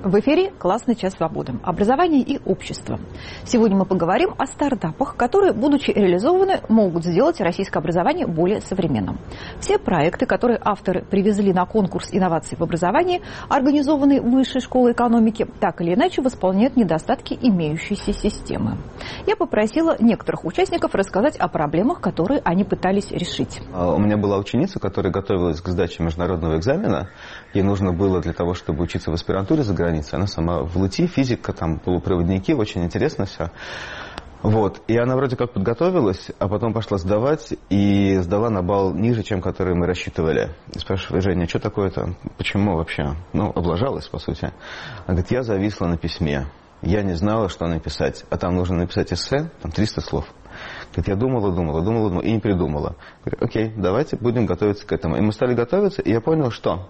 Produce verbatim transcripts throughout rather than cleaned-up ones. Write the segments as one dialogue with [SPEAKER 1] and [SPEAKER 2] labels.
[SPEAKER 1] В эфире «Классный час свободы». Образование и общество. Сегодня мы поговорим о стартапах, которые, будучи реализованы, могут сделать российское образование более современным. Все проекты, которые авторы привезли на конкурс инноваций в образовании, организованный Высшей школой экономики, так или иначе восполняют недостатки имеющейся системы. Я попросила некоторых участников рассказать о проблемах, которые они пытались решить.
[SPEAKER 2] У меня была ученица, которая готовилась к сдаче международного экзамена. Ей нужно было для того, чтобы учиться в аспирантуре за границей. Она сама в ЛУТИ, физика, там полупроводники, очень интересно все. Вот. И она вроде как подготовилась, а потом пошла сдавать и сдала на балл ниже, чем который мы рассчитывали. И спрашиваю: Женя, что такое-то? Почему вообще? Ну, облажалась, по сути. Она говорит: я зависла на письме. Я не знала, что написать. А там нужно написать эссе, там триста слов. Говорит, я думала, думала, думала, думала и не придумала. Говорю: окей, давайте будем готовиться к этому. И мы стали готовиться, и я понял, что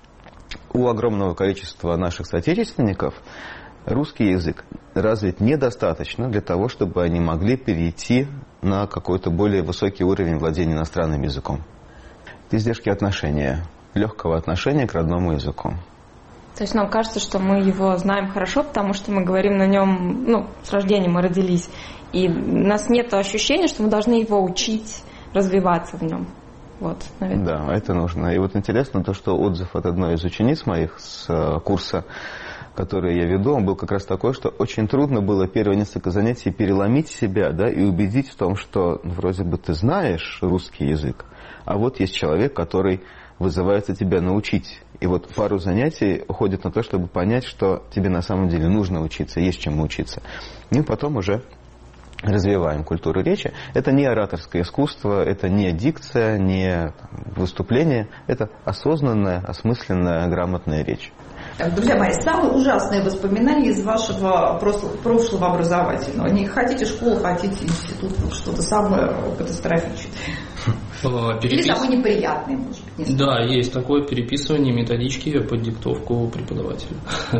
[SPEAKER 2] у огромного количества наших соотечественников русский язык развит недостаточно для того, чтобы они могли перейти на какой-то более высокий уровень владения иностранным языком. Это издержки отношения, легкого отношения к родному языку.
[SPEAKER 3] То есть нам кажется, что мы его знаем хорошо, потому что мы говорим на нем, ну, с рождения мы родились. И у нас нет ощущения, что мы должны его учить, развиваться в нем. Вот, наверное.
[SPEAKER 2] Да, это нужно. И вот интересно то, что отзыв от одной из учениц моих с курса, который я веду, он был как раз такой, что очень трудно было первые несколько занятий переломить себя, да, и убедить в том, что ну, вроде бы ты знаешь русский язык, а вот есть человек, который вызывается тебя научить. И вот пару занятий уходит на то, чтобы понять, что тебе на самом деле нужно учиться, есть чему учиться. И потом уже развиваем культуру речи. Это не ораторское искусство, это не дикция, не выступление, это осознанная, осмысленная, грамотная речь.
[SPEAKER 4] Так, друзья мои, самые ужасные воспоминания из вашего прошлого образовательного. Не хотите школу, хотите институт, что-то самое катастрофическое.
[SPEAKER 5] Перепис...
[SPEAKER 4] Или самое неприятное, может быть. Не
[SPEAKER 5] да, есть такое переписывание методички под диктовку преподавателя.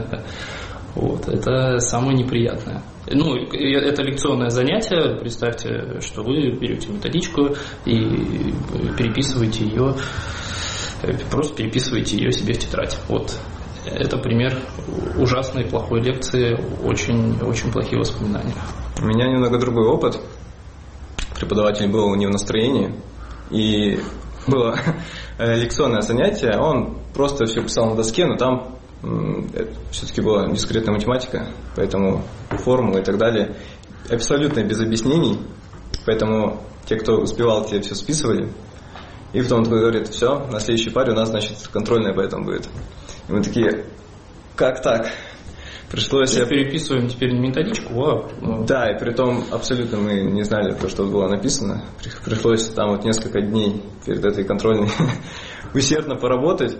[SPEAKER 5] Вот, это самое неприятное. Ну, это лекционное занятие. Представьте, что вы берете методичку и переписываете ее, просто переписываете ее себе в тетрадь. Вот. Это пример ужасной, плохой лекции, очень, очень плохие воспоминания.
[SPEAKER 6] У меня немного другой опыт. Преподаватель был не в настроении, и было лекционное занятие, он просто все писал на доске, но там все-таки была дискретная математика, поэтому формулы и так далее абсолютно без объяснений, поэтому те, кто успевал, те все списывали, и потом он такой говорит: все, на следующей паре у нас, значит, контрольная поэтому будет. И мы такие: как так? Пришлось...
[SPEAKER 5] Я переписываем теперь не методичку, а...
[SPEAKER 6] Да, и при том абсолютно мы не знали то, что было написано. Пришлось там вот несколько дней перед этой контрольной усердно поработать.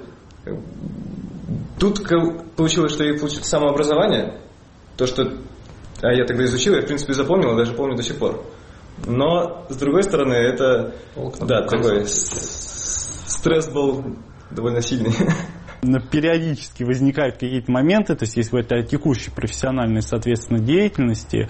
[SPEAKER 6] Тут получилось, что я получил самообразование. То, что а я тогда изучил, я в принципе запомнил, и даже помню до сих пор. Но, с другой стороны, это... Да, такой стресс был довольно сильный.
[SPEAKER 7] Периодически возникают какие-то моменты, то есть есть в этой текущей профессиональной, соответственно, деятельности,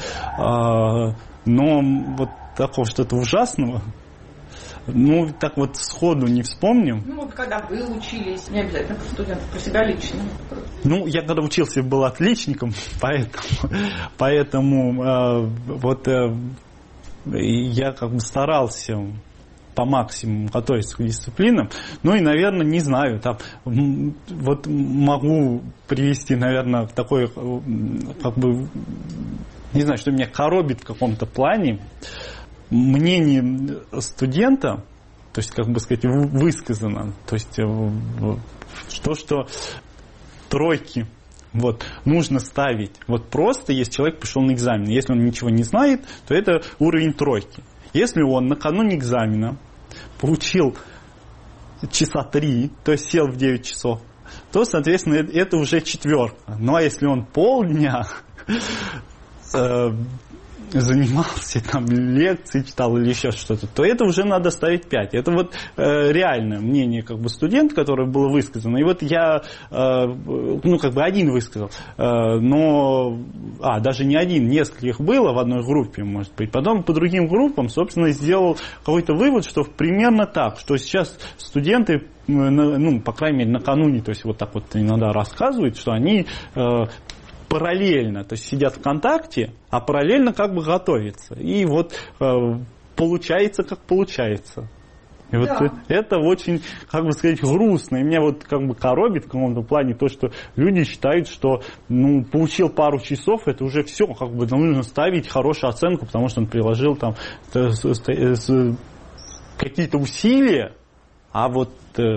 [SPEAKER 7] но вот такого что-то ужасного, ну, так вот сходу не вспомним.
[SPEAKER 4] Ну, вот когда вы учились, не обязательно про студентов, про себя лично.
[SPEAKER 7] Ну, я когда учился, был отличником, поэтому, поэтому э, вот э, я как бы старался по максимуму готовиться к дисциплинам. Ну и, наверное, не знаю, там, вот могу привести, наверное, такой, как бы, не знаю, что меня коробит в каком-то плане. Мнение студента, то есть, как бы сказать, высказано, то есть, то, что тройки вот, нужно ставить. Вот просто, если человек пришел на экзамен, если он ничего не знает, то это уровень тройки. Если он накануне экзамена получил часа три, то есть сел в девять часов, то, соответственно, это уже четверка. Ну, а если он полдня, занимался, там, лекции читал или еще что-то, то это уже надо ставить пять. Это вот э, реальное мнение как бы студента, которое было высказано. И вот я, э, ну, как бы один высказал, э, но, а, даже не один, нескольких было в одной группе, может быть. Потом по другим группам, собственно, сделал какой-то вывод, что примерно так, что сейчас студенты, ну, по крайней мере, накануне, то есть вот так вот иногда рассказывают, что они э, параллельно, то есть сидят ВКонтакте, а параллельно как бы готовятся. И вот э, получается, как получается. И вот да. это очень, как бы сказать, грустно. И меня вот как бы коробит в каком-то плане то, что люди считают, что, ну, получил пару часов, это уже все, как бы нужно ставить хорошую оценку, потому что он приложил там какие-то усилия, а вот...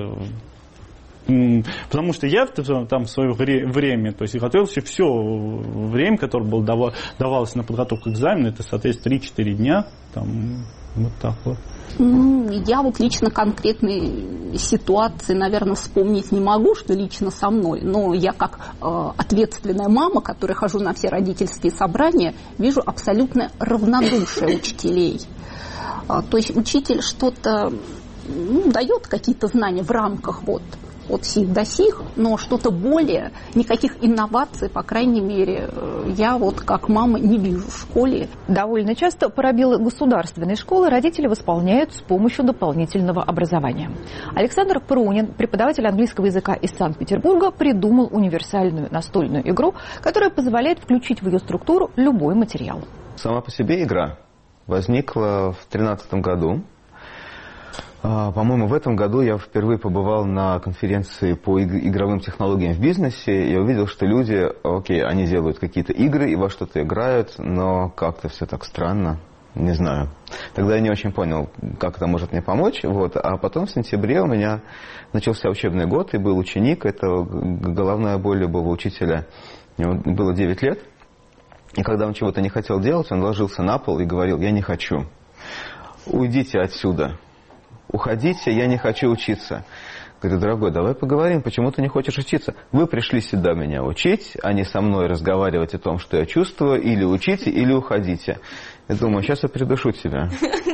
[SPEAKER 7] Потому что я там в свое время, то есть готовился все время, которое было давалось на подготовку к экзамену, это, соответственно, три-четыре дня, там, вот так вот.
[SPEAKER 8] Я вот лично конкретной ситуации, наверное, вспомнить не могу, что лично со мной, но я как э, ответственная мама, которая хожу на все родительские собрания, вижу абсолютно равнодушие учителей. А, то есть учитель что-то, ну, дает какие-то знания в рамках вот от сих до сих, но что-то более, никаких инноваций, по крайней мере, я вот как мама не вижу в школе.
[SPEAKER 1] Довольно часто пробелы государственной школы родители восполняют с помощью дополнительного образования. Александр Прунин, преподаватель английского языка из Санкт-Петербурга, придумал универсальную настольную игру, которая позволяет включить в ее структуру любой материал.
[SPEAKER 2] Сама по себе игра возникла в две тысячи тринадцатом году. По-моему, в этом году я впервые побывал на конференции по игровым технологиям в бизнесе. Я увидел, что люди, окей, они делают какие-то игры и во что-то играют, но как-то все так странно, не знаю. Тогда я не очень понял, как это может мне помочь. Вот. А потом в сентябре у меня начался учебный год, и был ученик, это головная боль любого учителя. Ему было девять лет, и когда он чего-то не хотел делать, он ложился на пол и говорил: «Я не хочу, уйдите отсюда». Уходите, я не хочу учиться. Говорю: дорогой, давай поговорим, почему ты не хочешь учиться? Вы пришли сюда меня учить, а не со мной разговаривать о том, что я чувствую, или учите, или уходите. Я думаю, сейчас я придушу тебя.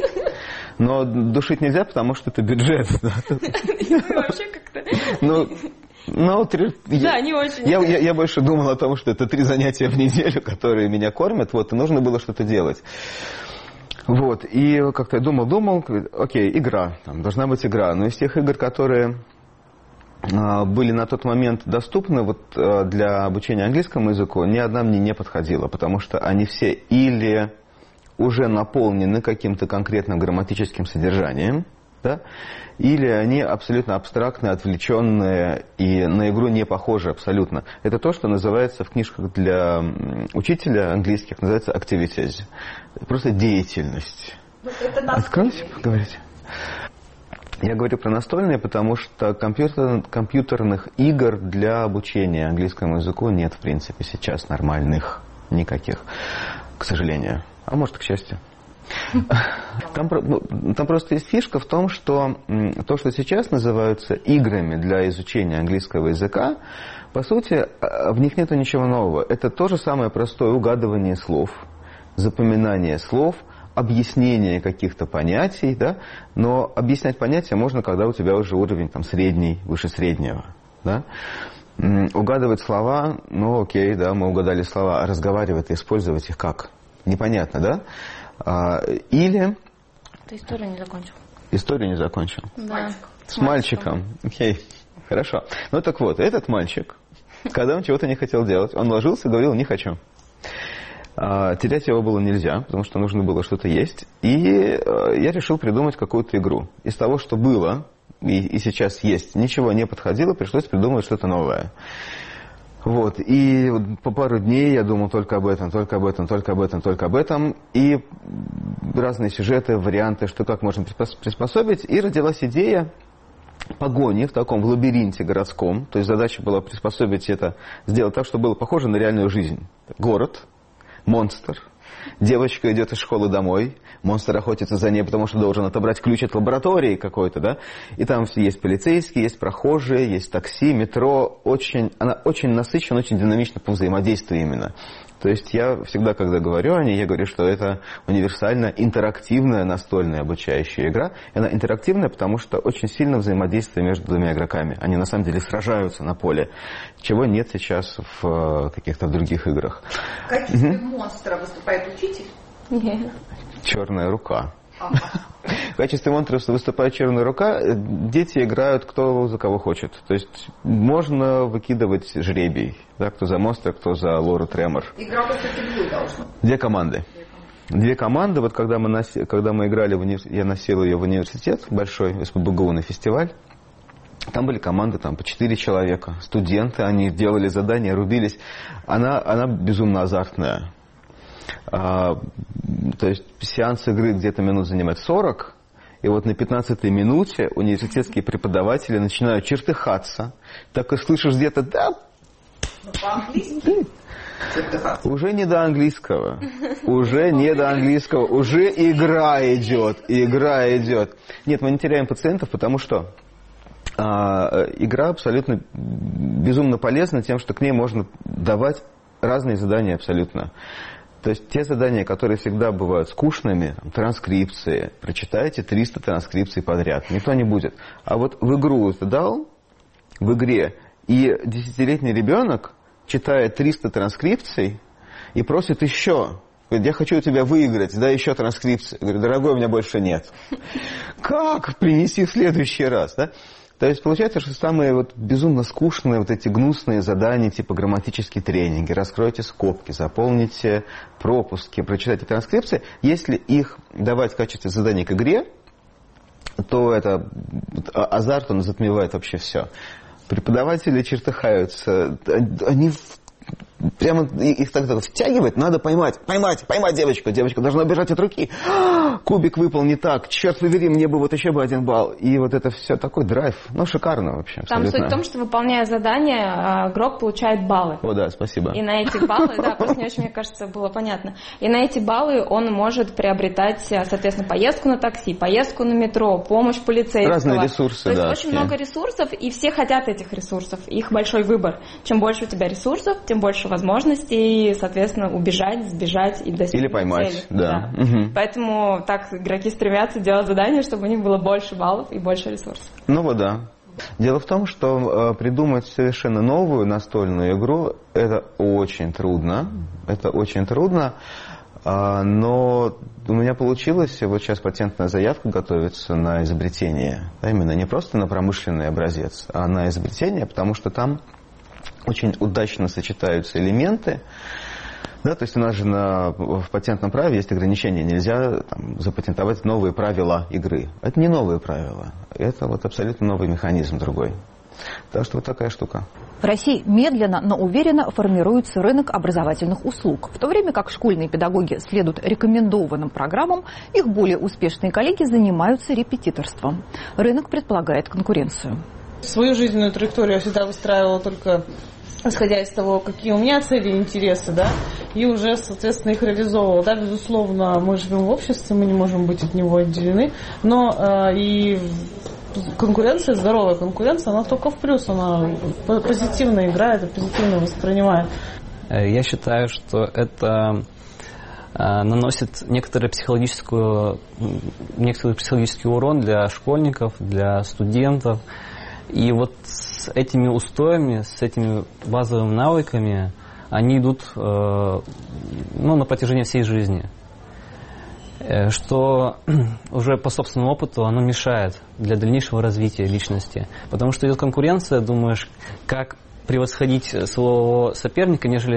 [SPEAKER 2] Но душить нельзя, потому что это бюджет.
[SPEAKER 3] Вообще как-то...
[SPEAKER 2] Ну, ну, три...
[SPEAKER 3] Да,
[SPEAKER 2] я,
[SPEAKER 3] не очень.
[SPEAKER 2] Я, я, я больше думал о том, что это три занятия в неделю, которые меня кормят, вот, и нужно было что-то делать. Вот, и как-то я думал-думал, окей, игра, там должна быть игра. Но из тех игр, которые а, были на тот момент доступны вот, а, для обучения английскому языку, ни одна мне не подходила, потому что они все или уже наполнены каким-то конкретным грамматическим содержанием, да, или они абсолютно абстрактные, отвлеченные и на игру не похожи абсолютно. Это то, что называется в книжках для учителя английских, называется activities. Просто деятельность.
[SPEAKER 4] Вот это
[SPEAKER 2] Откройте, поговорите. Я говорю про настольные, потому что компьютер, компьютерных игр для обучения английскому языку нет, в принципе, сейчас нормальных никаких, к сожалению. А может, к счастью. Там, там просто есть фишка в том, что то, что сейчас называются играми для изучения английского языка, по сути, в них нет ничего нового. Это то же самое простое угадывание слов, запоминание слов, объяснение каких-то понятий, да? Но объяснять понятия можно, когда у тебя уже уровень там, средний, выше среднего. Да? Угадывать слова, ну окей, да, мы угадали слова, а разговаривать и использовать их как? Непонятно, да? Или...
[SPEAKER 3] Ты историю не закончил.
[SPEAKER 2] Историю не закончил?
[SPEAKER 3] Да.
[SPEAKER 2] С мальчиком. Окей, хорошо. Ну так вот, этот мальчик, когда он чего-то не хотел делать, он ложился и говорил: не хочу. А, терять его было нельзя, потому что нужно было что-то есть. И а, я решил придумать какую-то игру. Из того, что было и, и сейчас есть, ничего не подходило, пришлось придумать что-то новое. Вот, и по пару дней я думал только об этом, только об этом, только об этом, только об этом. И разные сюжеты, варианты, что как можно приспособить. И родилась идея погони в таком в лабиринте городском. То есть задача была приспособить это, сделать так, чтобы было похоже на реальную жизнь. Город, монстр. Девочка идет из школы домой, монстр охотится за ней, потому что должен отобрать ключ от лаборатории какой-то, да, и там есть полицейские, есть прохожие, есть такси, метро, очень, она очень насыщена, очень динамична по взаимодействию именно. То есть я всегда, когда говорю о ней, я говорю, что это универсальная, интерактивная настольная обучающая игра. И она интерактивная, потому что очень сильно взаимодействие между двумя игроками. Они на самом деле сражаются на поле, чего нет сейчас в каких-то других играх.
[SPEAKER 4] В качестве угу. монстра выступает учитель?
[SPEAKER 3] Нет.
[SPEAKER 2] Черная рука. Ага. В качестве монстра выступает черная рука. Дети играют кто за кого хочет. То есть можно выкидывать жребий. Да, кто за монстра, кто за Лору Тремор.
[SPEAKER 4] Игроков все-таки двое должно.
[SPEAKER 2] Две команды. Две команды. Вот когда мы, нос... когда мы играли, в универ... я носил ее в университет, большой эс пэ бэ гэ у на фестиваль. Там были команды там, по четыре человека. Студенты, они делали задания, рубились. Она, она безумно азартная. А, то есть сеанс игры где-то минут занимает сорок, и вот на пятнадцатой минуте университетские преподаватели начинают чертыхаться. Так и слышишь где-то «да».
[SPEAKER 4] По-английски?
[SPEAKER 2] Уже не до английского. Уже не до английского. Уже игра идет. Игра идет. Нет, мы не теряем пациентов, потому что а, игра абсолютно безумно полезна тем, что к ней можно давать разные задания абсолютно. То есть те задания, которые всегда бывают скучными, транскрипции, прочитайте триста транскрипций подряд, никто не будет. А вот в игру ты дал, в игре, и десятилетний ребенок читает триста транскрипций и просит еще. Говорит, я хочу у тебя выиграть, дай еще транскрипции. Говорю, дорогой, у меня больше нет. Как? Принеси в следующий раз, да? То есть получается, что самые вот безумно скучные вот эти гнусные задания, типа грамматические тренинги, раскройте скобки, заполните пропуски, прочитайте транскрипции, если их давать в качестве заданий к игре, то это азарт, он затмевает вообще все. Преподаватели чертыхаются, они прямо их так, так втягивает, надо поймать, поймать, поймать девочку. Девочка должна бежать от руки. Кубик выпал не так. Черт побери, мне бы вот еще бы один балл. И вот это все такой драйв. Ну, шикарно вообще.
[SPEAKER 3] Там суть в том, что выполняя задание, игрок получает баллы.
[SPEAKER 2] О, да, спасибо.
[SPEAKER 3] И на эти баллы, да, просто не очень, мне кажется, было понятно. И на эти баллы он может приобретать, соответственно, поездку на такси, поездку на метро, помощь полицейского.
[SPEAKER 2] Разные ресурсы, да.
[SPEAKER 3] То есть очень много ресурсов, и все хотят этих ресурсов. Их большой выбор. Чем больше у тебя ресурсов, тем больше возможностей, соответственно, убежать, сбежать и достичь
[SPEAKER 2] или поймать,
[SPEAKER 3] цели.
[SPEAKER 2] да.
[SPEAKER 3] да.
[SPEAKER 2] Угу.
[SPEAKER 3] Поэтому так игроки стремятся делать задания, чтобы у них было больше баллов и больше ресурсов.
[SPEAKER 2] Ну вот да. Дело в том, что э, придумать совершенно новую настольную игру это очень трудно. Это очень трудно. Э, но у меня получилось, вот сейчас патентная заявка готовится на изобретение. Да, именно не просто на промышленный образец, а на изобретение, потому что там очень удачно сочетаются элементы. Да, то есть у нас же на, в патентном праве есть ограничения. Нельзя там, запатентовать новые правила игры. Это не новые правила. Это вот абсолютно новый механизм другой. Так что вот такая штука.
[SPEAKER 1] В России медленно, но уверенно формируется рынок образовательных услуг. В то время как школьные педагоги следуют рекомендованным программам, их более успешные коллеги занимаются репетиторством. Рынок предполагает конкуренцию.
[SPEAKER 9] Свою жизненную траекторию я всегда выстраивала только исходя из того, какие у меня цели и интересы, да, и уже, соответственно, их реализовывала. Да, безусловно, мы живем в обществе, мы не можем быть от него отделены, но э, и конкуренция, здоровая конкуренция, она только в плюс, она позитивно играет и позитивно воспринимает.
[SPEAKER 10] Я считаю, что это наносит некоторый психологическую, некоторый психологический урон для школьников, для студентов. И вот с этими устоями, с этими базовыми навыками они идут э, ну, на протяжении всей жизни. Э, что уже по собственному опыту оно мешает для дальнейшего развития личности. Потому что идет конкуренция, думаешь, как превосходить своего соперника, нежели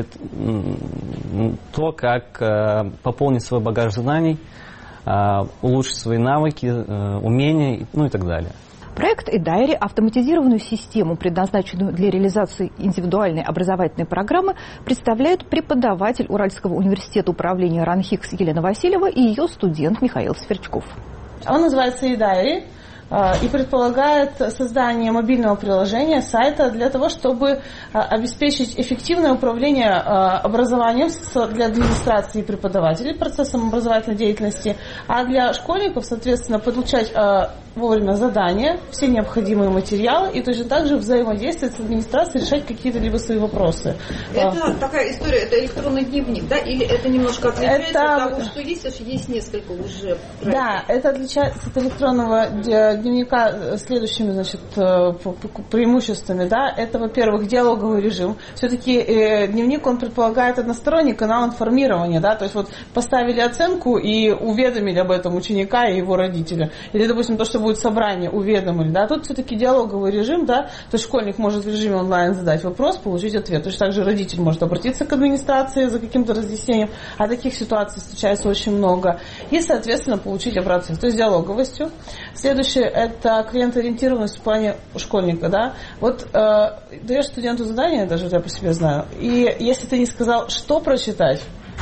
[SPEAKER 10] то, как э, пополнить свой багаж знаний, э, улучшить свои навыки, э, умения, ну и так далее.
[SPEAKER 1] Проект eDiary, автоматизированную систему, предназначенную для реализации индивидуальной образовательной программы, представляют преподаватель Уральского университета управления РАНХИКС Елена Васильева и ее студент Михаил Сверчков.
[SPEAKER 9] Он называется eDiary и предполагает создание мобильного приложения, сайта для того, чтобы обеспечить эффективное управление образованием для администрации и преподавателей процессом образовательной деятельности, а для школьников, соответственно, получать вовремя задания, все необходимые материалы и точно так же взаимодействовать с администрацией, решать какие-то либо свои вопросы.
[SPEAKER 4] Это такая история, это электронный дневник, да? Или это немножко отличается
[SPEAKER 9] это...
[SPEAKER 4] от того, что есть, аж есть несколько уже проектов?
[SPEAKER 9] Да, это отличается от электронного дневника следующими, значит, преимуществами, да. Это, во-первых, диалоговый режим. Все-таки э, дневник, он предполагает односторонний канал информирования, да, то есть вот поставили оценку и уведомили об этом ученика и его родителя. Или, допустим, то, что будет собрание, уведомили, да. Тут все-таки диалоговый режим, да, то есть школьник может в режиме онлайн задать вопрос, получить ответ. Точно так же родитель может обратиться к администрации за каким-то разъяснением, а таких ситуаций встречается очень много. И, соответственно, получить обратную связь. То есть диалоговостью. Следующее – это клиентоориентированность в плане школьника, да. Вот э, даешь студенту задание, даже я по себе знаю, и если ты не сказал, что прочитать,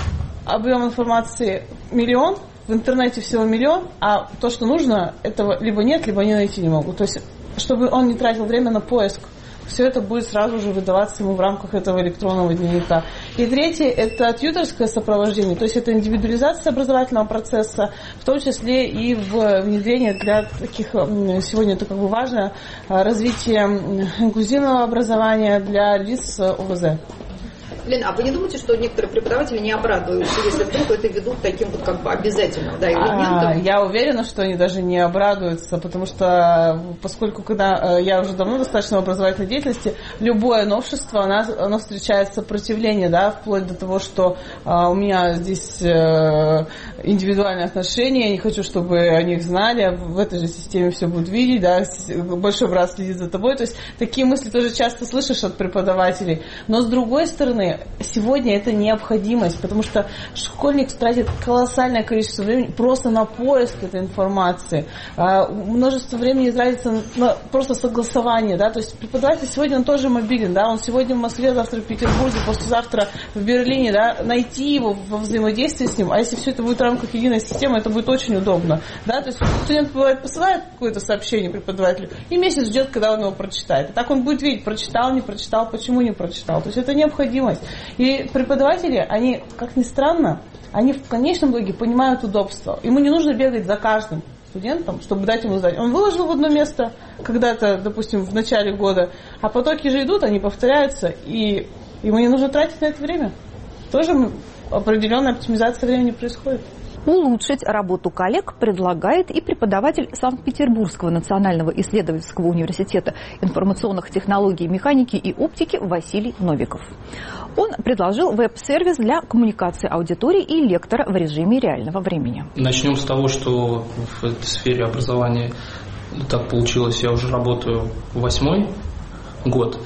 [SPEAKER 9] объем информации миллион, в интернете всего миллион, а то, что нужно, этого либо нет, либо они найти не могут. То есть, чтобы он не тратил время на поиск, все это будет сразу же выдаваться ему в рамках этого электронного дневника. И третье – это тьюторское сопровождение, то есть это индивидуализация образовательного процесса, в том числе и в внедрение для таких, сегодня это как бы важно, развитие инклюзивного образования для лиц о вэ зэ.
[SPEAKER 4] Лена, а вы не думаете, что некоторые преподаватели не обрадуются, если вдруг это ведут таким вот как бы обязательным, да, элементом?
[SPEAKER 9] А, я уверена, что они даже не обрадуются, потому что, поскольку когда я уже давно достаточно в образовательной деятельности, любое новшество, оно, оно встречает сопротивление, да, вплоть до того, что а, у меня здесь а, индивидуальные отношения, я не хочу, чтобы о них знали, в этой же системе все будут видеть, да, большой брат следит за тобой, то есть такие мысли тоже часто слышишь от преподавателей, но с другой стороны, сегодня это необходимость, потому что школьник тратит колоссальное количество времени просто на поиск этой информации. Множество времени тратится на просто согласование, да, то есть преподаватель сегодня он тоже мобилен, да, он сегодня в Москве, завтра в Петербурге, послезавтра в Берлине, да, найти его во взаимодействии с ним, а если все это будет в рамках единой системы, это будет очень удобно, да, то есть студент бывает посылает какое-то сообщение преподавателю и месяц ждет, когда он его прочитает. И так он будет видеть, прочитал, не прочитал, почему не прочитал. То есть это необходимость. И преподаватели, они, как ни странно, они в конечном итоге понимают удобство. Ему не нужно бегать за каждым студентом, чтобы дать ему задание. Он выложил в одно место когда-то, допустим, в начале года, а потоки же идут, они повторяются, и ему не нужно тратить на это время. Тоже определенная оптимизация времени происходит.
[SPEAKER 1] Улучшить работу коллег предлагает и преподаватель Санкт-Петербургского национального исследовательского университета информационных технологий, механики и оптики Василий Новиков. Он предложил веб-сервис для коммуникации аудитории и лектора в режиме реального времени.
[SPEAKER 5] Начнем с того, что в этой сфере образования так получилось, я уже работаю восьмой год.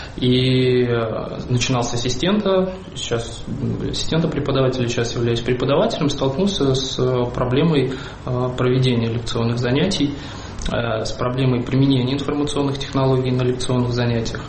[SPEAKER 5] И начинал с ассистента, сейчас ассистента преподавателя, сейчас являюсь преподавателем, столкнулся с проблемой проведения лекционных занятий, с проблемой применения информационных технологий на лекционных занятиях.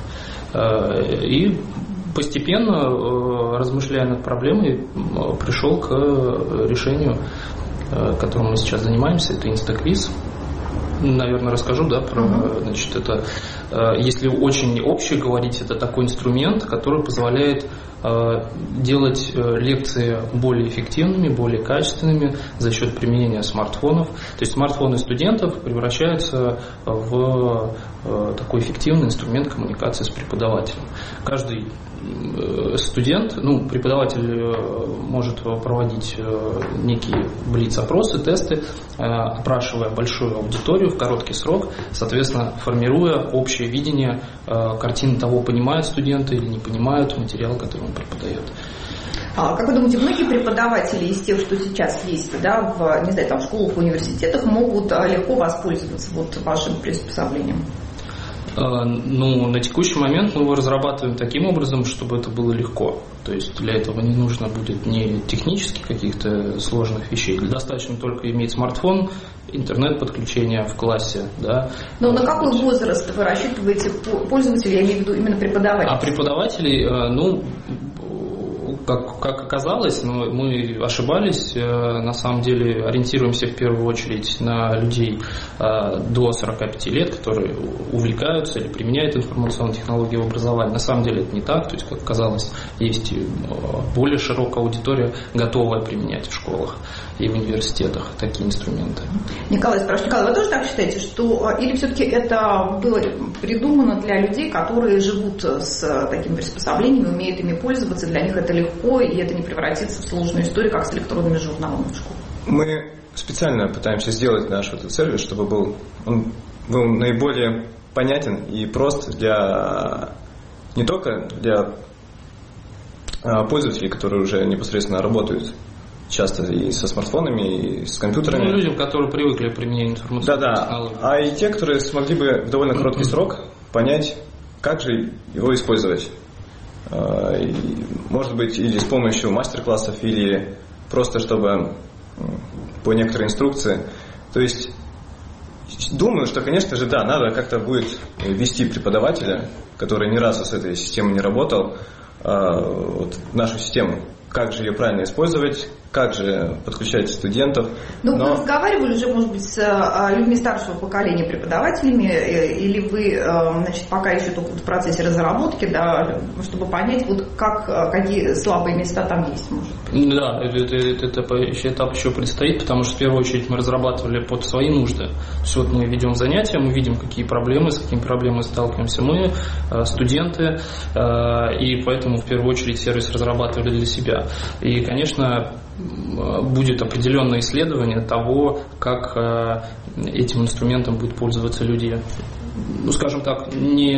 [SPEAKER 5] И постепенно, размышляя над проблемой, пришел к решению, которым мы сейчас занимаемся, это инстаквиз. Наверное, расскажу, да, про, значит, это, если очень общее говорить, это такой инструмент, который позволяет делать лекции более эффективными, более качественными за счет применения смартфонов. То есть смартфоны студентов превращаются в такой эффективный инструмент коммуникации с преподавателем. Каждый студент, ну, преподаватель может проводить некие блиц-опросы, тесты, опрашивая большую аудиторию в короткий срок, соответственно, формируя общее видение картины того, понимают студенты или не понимают материал, который он преподает.
[SPEAKER 4] А как вы думаете, многие преподаватели из тех, что сейчас есть, да, в, не знаю, там, школах, университетах, могут легко воспользоваться вот вашим приспособлением?
[SPEAKER 5] Ну, на текущий момент мы его разрабатываем таким образом, чтобы это было легко. То есть для этого не нужно будет ни технически каких-то сложных вещей. Достаточно только иметь смартфон, интернет-подключение в классе. Да.
[SPEAKER 4] Но на какой возраст вы рассчитываете пользователей, я имею в виду именно преподавателей?
[SPEAKER 5] А преподавателей, ну, как, как оказалось, мы ошибались. На самом деле ориентируемся в первую очередь на людей до сорока пяти лет, которые увлекаются или применяют информационные технологии в образовании. На самом деле это не так, то есть, как казалось, есть более широкая аудитория, готовая применять в школах и в университетах такие инструменты.
[SPEAKER 4] Николай спрашивает, Николай, вы тоже так считаете, что или все-таки это было придумано для людей, которые живут с такими приспособлениями, умеют ими пользоваться, для них это легко, и это не превратится в сложную историю, как с электронными журналами в школе?
[SPEAKER 6] Мы специально пытаемся сделать наш этот сервис, чтобы был, он был наиболее понятен и прост для не только для пользователей, которые уже непосредственно работают часто и со смартфонами, и с компьютерами.
[SPEAKER 5] Ну, людям, которые привыкли к применению информационных
[SPEAKER 6] да,
[SPEAKER 5] технологий.
[SPEAKER 6] Да, а и те, которые смогли бы в довольно короткий срок понять, как же его использовать. Может быть, или с помощью мастер-классов, или просто чтобы по некоторой инструкции. То есть, думаю, что, конечно же, да, надо как-то будет вести преподавателя, который ни разу с этой системой не работал, вот, нашу систему. Как же ее правильно использовать, как же подключать студентов.
[SPEAKER 4] Ну,
[SPEAKER 6] Но...
[SPEAKER 4] вы разговаривали уже, может быть, с людьми старшего поколения, преподавателями, или вы, значит, пока еще только в процессе разработки, да, чтобы понять, вот как, какие слабые места там есть, может быть?
[SPEAKER 5] Да, это, это, это еще этап еще предстоит, потому что в первую очередь мы разрабатывали под свои нужды. То есть вот мы ведем занятия, мы видим, какие проблемы, с какими проблемами сталкиваемся мы, студенты, и поэтому в первую очередь сервис разрабатывали для себя. И, конечно, будет определенное исследование того, как этим инструментом будут пользоваться люди, ну, скажем так, не,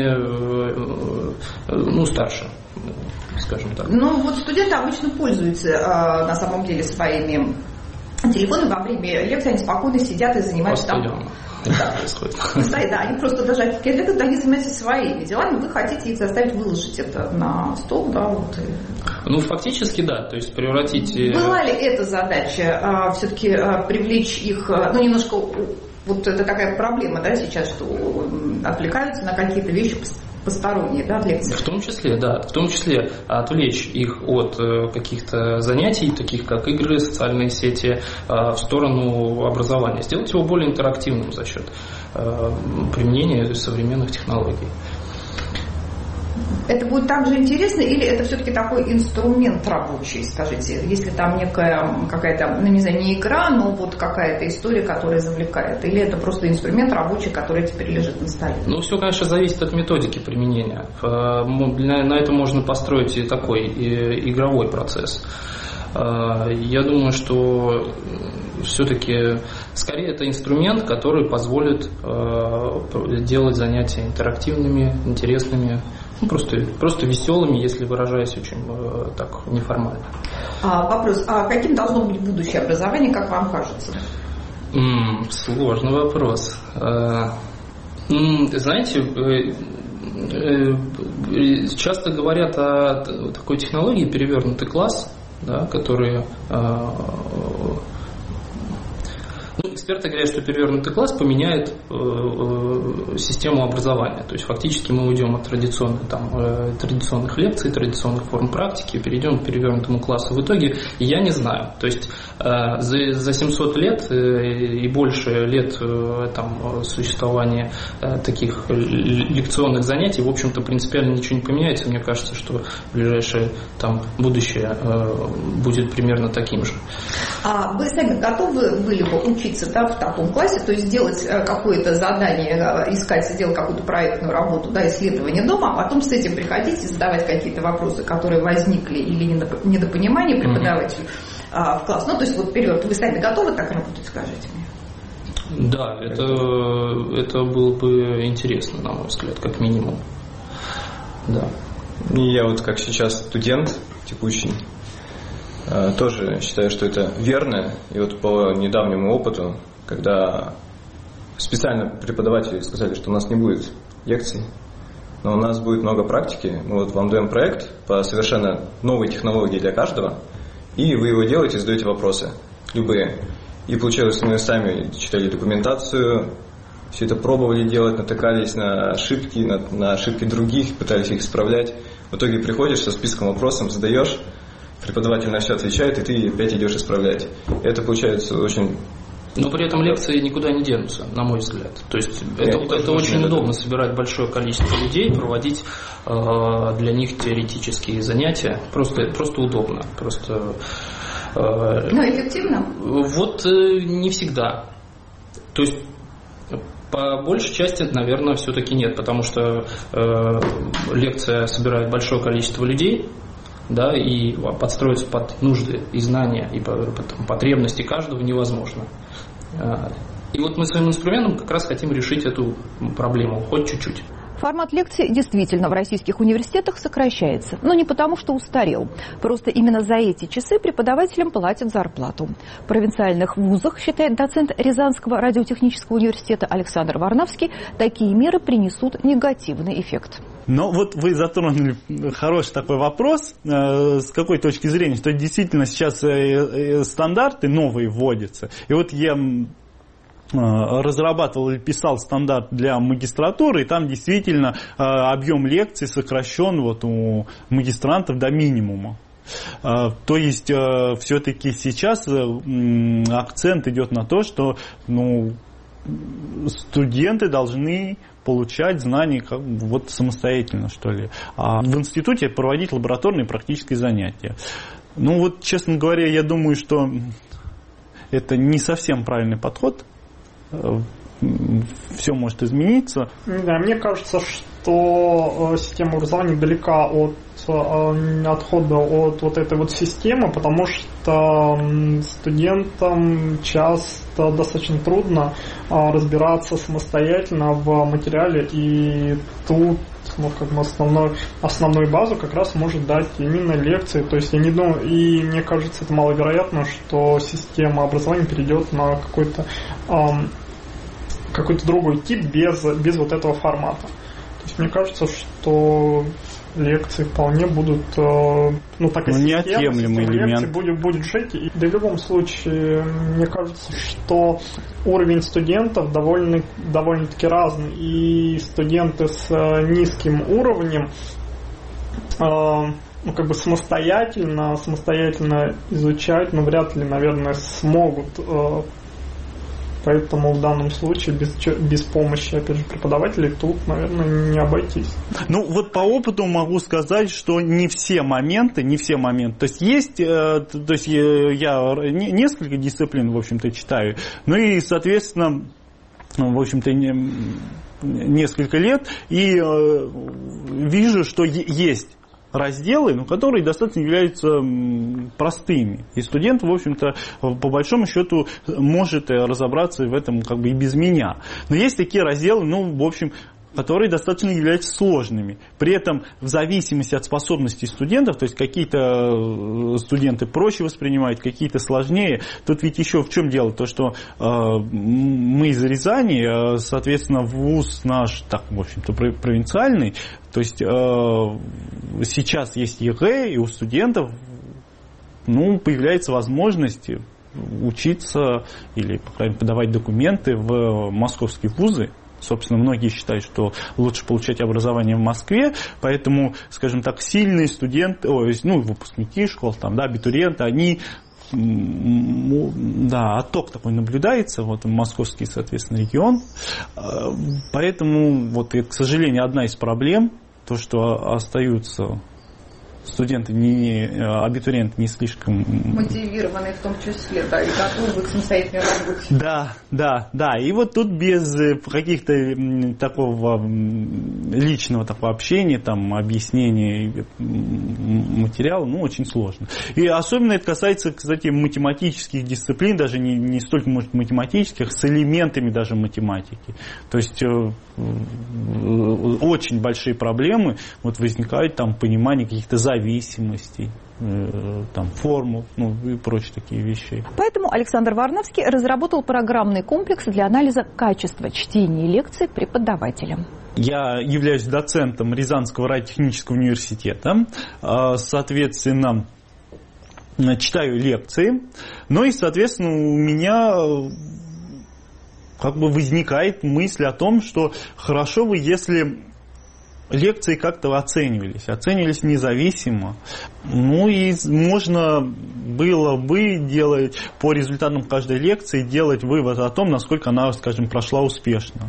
[SPEAKER 5] ну, старше, скажем так.
[SPEAKER 4] Ну, вот студенты обычно пользуются на самом деле своими телефонами во время лекции, они спокойно сидят и занимаются там. Да. Происходит. Да, они просто даже отвлекают, они занимаются своими делами, вы хотите их заставить выложить это на стол, да, вот.
[SPEAKER 5] Ну, фактически, да, то есть превратить...
[SPEAKER 4] Была ли эта задача а, все-таки а, привлечь их, ну, немножко, вот это такая проблема, да, сейчас, что отвлекаются на какие-то вещи посторонние, да, от лекций?
[SPEAKER 5] В том числе, да, в том числе отвлечь их от каких-то занятий, таких как игры, социальные сети, в сторону образования, сделать его более интерактивным за счет применения современных технологий.
[SPEAKER 4] Это будет также интересно, или это все-таки такой инструмент рабочий, скажите, если там некая какая-то, ну не знаю, не игра, но вот какая-то история, которая завлекает, или это просто инструмент рабочий, который теперь лежит на столе?
[SPEAKER 5] Ну, все, конечно, зависит от методики применения. На это можно построить и такой и игровой процесс. Я думаю, что все-таки скорее это инструмент, который позволит делать занятия интерактивными, интересными, ну, просто, просто веселыми, если выражаясь очень так неформально.
[SPEAKER 4] А, вопрос, а каким должно быть будущее образование, как вам кажется?
[SPEAKER 5] М-м, сложный вопрос. М-м, знаете, часто говорят о такой технологии перевернутый класс, да, которые... Ну, эксперты говорят, что перевернутый класс поменяет э, э, систему образования. То есть фактически мы уйдем от традиционных, там, э, традиционных лекций, традиционных форм практики, перейдем к перевернутому классу. В итоге я не знаю. То есть э, за, за семьсот лет э, и больше лет э, там, существования э, таких лекционных занятий, в общем-то, принципиально ничего не поменяется. Мне кажется, что в ближайшее там, будущее э, будет примерно таким же.
[SPEAKER 4] А вы сами готовы были бы учиться, да, в таком классе, то есть делать какое-то задание, искать, делать какую-то проектную работу, да, исследование дома, а потом с этим приходить и задавать какие-то вопросы, которые возникли или недопонимание преподавателю mm-hmm. в класс. Ну, то есть вот период, вы сами готовы так работать, скажите мне?
[SPEAKER 5] Да, это, это было бы интересно, на мой взгляд, как минимум. Да.
[SPEAKER 6] И я вот как сейчас студент текущий, тоже считаю, что это верно. И вот по недавнему опыту, когда специально преподаватели сказали, что у нас не будет лекций, но у нас будет много практики, мы вот вам даем проект по совершенно новой технологии для каждого, и вы его делаете, задаете вопросы, любые. И получилось, мы сами читали документацию, все это пробовали делать, натыкались на ошибки, на, на ошибки других, пытались их исправлять. В итоге приходишь со списком вопросов, задаешь, преподаватель на все отвечает, и ты опять идешь исправлять. Это получается очень
[SPEAKER 5] Но при этом лекции никуда не денутся, на мой взгляд. То есть это, это очень удобно собирать большое количество людей, проводить э, для них теоретические занятия. Просто, просто удобно. Просто, э,
[SPEAKER 4] Но эффективно?
[SPEAKER 5] Вот э, не всегда. То есть по большей части, наверное, все-таки нет, потому что э, лекция собирает большое количество людей, да, и подстроиться под нужды и знания, и потребности каждого невозможно. И вот мы своим инструментом как раз хотим решить эту проблему, хоть чуть-чуть.
[SPEAKER 1] Формат лекций действительно в российских университетах сокращается. Но не потому, что устарел. Просто именно за эти часы преподавателям платят зарплату. В провинциальных вузах, считает доцент Рязанского радиотехнического университета Александр Варнавский, такие меры принесут негативный эффект.
[SPEAKER 7] Но вот вы затронули хороший такой вопрос, э, с какой точки зрения, что действительно сейчас э, э, стандарты новые вводятся. И вот я разрабатывал или писал стандарт для магистратуры, и там действительно э, объем лекций сокращен вот у магистрантов до минимума. Э, то есть э, все-таки сейчас э, акцент идет на то, что ну, студенты должны получать знания как, вот, самостоятельно, что ли. А в институте проводить лабораторные и практические занятия. Ну вот, честно говоря, я думаю, что это не совсем правильный подход. Все может измениться.
[SPEAKER 11] Да, мне кажется, что система образования далека от отхода от вот этой вот системы, потому что студентам часто достаточно трудно разбираться самостоятельно в материале, и тут ну, как бы основной, основную базу как раз может дать именно лекции. То есть я не думаю, и мне кажется, это маловероятно, что система образования перейдет на какой-то эм, какой-то другой тип без, без вот этого формата. То есть мне кажется, что лекции вполне будут, э, ну так и
[SPEAKER 7] ну, неотъемлемый элемент.
[SPEAKER 11] Будет, будет жить. И, да и в любом случае, мне кажется, что уровень студентов довольно, довольно-таки разный. И студенты с низким уровнем э, ну, как бы самостоятельно, самостоятельно изучать, но вряд ли, наверное, смогут. Э, Поэтому в данном случае без, без помощи, опять же, преподавателей тут, наверное, не обойтись.
[SPEAKER 7] Ну, вот по опыту могу сказать, что не все моменты, не все моменты. То есть есть, то есть я несколько дисциплин, в общем-то, читаю, ну и, соответственно, в общем-то, несколько лет, и вижу, что есть разделы, но которые достаточно являются простыми. И студент, в общем-то, по большому счету может разобраться в этом как бы и без меня. Но есть такие разделы, ну, в общем, которые достаточно являются сложными. При этом в зависимости от способностей студентов, то есть какие-то студенты проще воспринимают, какие-то сложнее. Тут ведь еще в чем дело? То, что э, мы из Рязани, соответственно, вуз наш, так, в общем-то, провинциальный, то есть э, сейчас есть ЕГЭ, и у студентов ну, появляется возможность учиться или, по крайней мере, подавать документы в московские вузы. Собственно, многие считают, что лучше получать образование в Москве, поэтому, скажем так, сильные студенты, ой, ну, выпускники школ, там, да, абитуриенты, они, да, отток такой наблюдается, вот московский, соответственно, регион, поэтому, вот, к сожалению, одна из проблем, то, что остаются студенты, не, абитуриенты не слишком
[SPEAKER 4] мотивированные в том числе, да, и готовы к самостоятельной работе.
[SPEAKER 7] Да, да, да. И вот тут без каких-то такого личного такого общения, там, объяснения материала, ну, очень сложно. И особенно это касается, кстати, математических дисциплин, даже не, не столько, может, математических, с элементами даже математики. То есть очень большие проблемы вот, возникают там понимание каких-то зависимостей, э, там, формул, ну и прочие такие вещи.
[SPEAKER 1] Поэтому Александр Варнавский разработал программный комплекс для анализа качества чтения лекций преподавателям.
[SPEAKER 7] Я являюсь доцентом Рязанского радиотехнического университета, соответственно, читаю лекции, ну и, соответственно, у меня как бы возникает мысль о том, что хорошо бы, если лекции как-то оценивались, оценивались независимо. Ну и можно было бы делать по результатам каждой лекции делать вывод о том, насколько она, скажем, прошла успешно.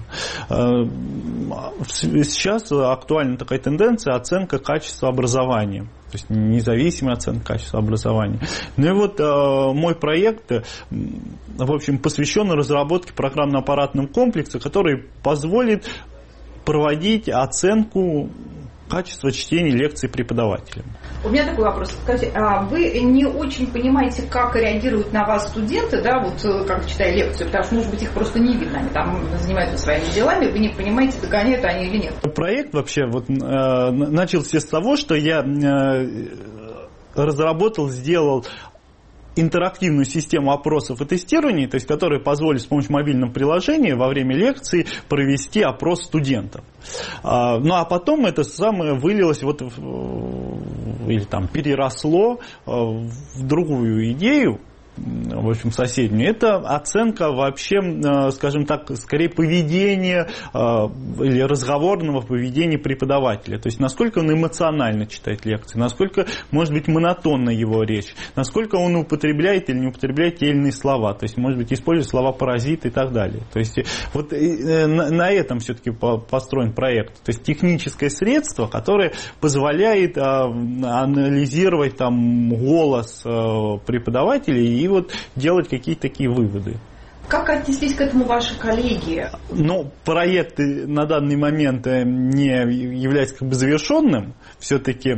[SPEAKER 7] Сейчас актуальна такая тенденция оценка качества образования. То есть независимая оценка качества образования. Ну и вот э, мой проект, э, в общем, посвящен разработке программно-аппаратного комплекса, который позволит проводить оценку качества чтения лекций преподавателям.
[SPEAKER 4] У меня такой вопрос. Скажите, а вы не очень понимаете, как реагируют на вас студенты, да, вот как читая лекцию, потому что, может быть, их просто не видно, они там занимаются своими делами, вы не понимаете, догоняют они или нет.
[SPEAKER 7] Проект вообще вот, э, начался с того, что я э, разработал, сделал интерактивную систему опросов и тестирования, то есть, которая позволит с помощью мобильного приложения во время лекции провести опрос студентов. А, ну а потом это самое вылилось вот в, или там переросло в другую идею, в общем, соседнюю. Это оценка вообще, скажем так, скорее поведения или разговорного поведения преподавателя. То есть, насколько он эмоционально читает лекции, насколько, может быть, монотонна его речь, насколько он употребляет или не употребляет те или иные слова. То есть, может быть, использует слова паразиты и так далее. То есть, вот на этом все-таки построен проект. То есть, техническое средство, которое позволяет анализировать там голос преподавателей и вот делать какие-то такие выводы.
[SPEAKER 4] Как отнеслись к этому ваши коллеги?
[SPEAKER 7] Ну, проект на данный момент не является как бы завершенным. Все-таки,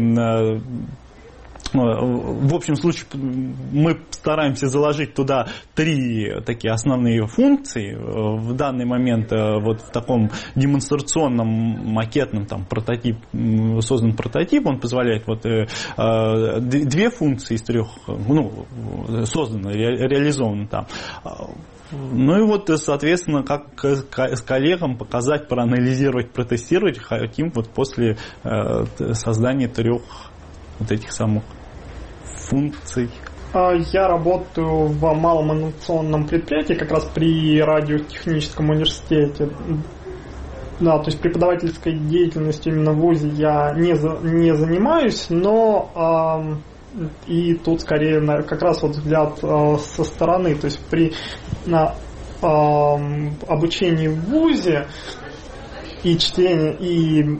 [SPEAKER 7] в общем случае, мы стараемся заложить туда три такие основные функции. В данный момент вот в таком демонстрационном макетном там, прототип, создан прототип, он позволяет вот две функции из трех, ну, созданы, ре, реализованы там. Ну и вот, соответственно, как с коллегам показать, проанализировать, протестировать хотим вот после создания трех вот этих самых функций.
[SPEAKER 11] Я работаю в малом инновационном предприятии, как раз при радиотехническом университете. Да, то есть преподавательской деятельностью именно в ВУЗе я не, за, не занимаюсь, но э, и тут скорее на, как раз вот взгляд э, со стороны. То есть при на, э, обучении в ВУЗе и чтении, и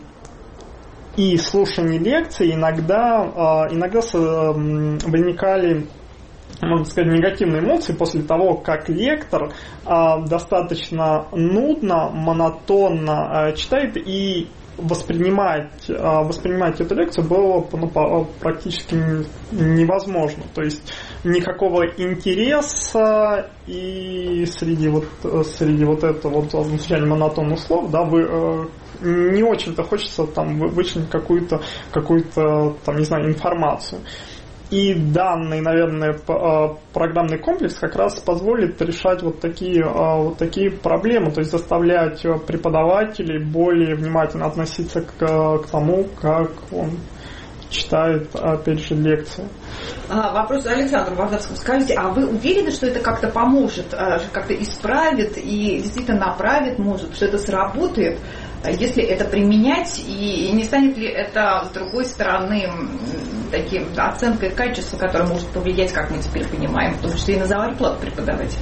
[SPEAKER 11] и слушание лекций иногда, иногда возникали, можно сказать, негативные эмоции после того, как лектор достаточно нудно, монотонно читает, и воспринимать, воспринимать эту лекцию было ну, практически невозможно. То есть никакого интереса, и среди вот, среди вот этого вот звучания монотонных слов, да, вы не очень-то хочется там вычленить какую-то, какую-то там, не знаю, информацию. И данный, наверное, программный комплекс как раз позволит решать вот такие, вот такие проблемы, то есть заставлять преподавателей более внимательно относиться к, к тому, как он читает, опять же, лекции.
[SPEAKER 4] А, вопрос Александру Вардавскому. Скажите, а вы уверены, что это как-то поможет, как-то исправит и действительно направит, может, что это сработает, если это применять, и не станет ли это, с другой стороны, таким оценкой качества, которая может повлиять, как мы теперь понимаем, в том числе и на зарплату преподавателя?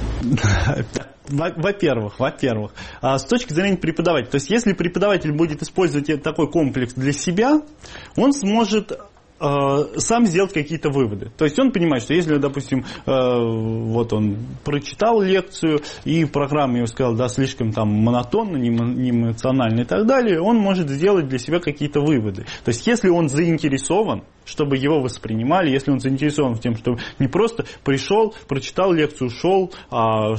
[SPEAKER 7] Во-первых, во-первых, с точки зрения преподавателя, то есть если преподаватель будет использовать такой комплекс для себя, он сможет сам сделать какие-то выводы. То есть он понимает, что если, допустим, вот он прочитал лекцию, и программа ему сказала, да, слишком там монотонно, не эмоционально и так далее, он может сделать для себя какие-то выводы. То есть если он заинтересован, чтобы его воспринимали, если он заинтересован в тем, что не просто пришел, прочитал лекцию, ушел, а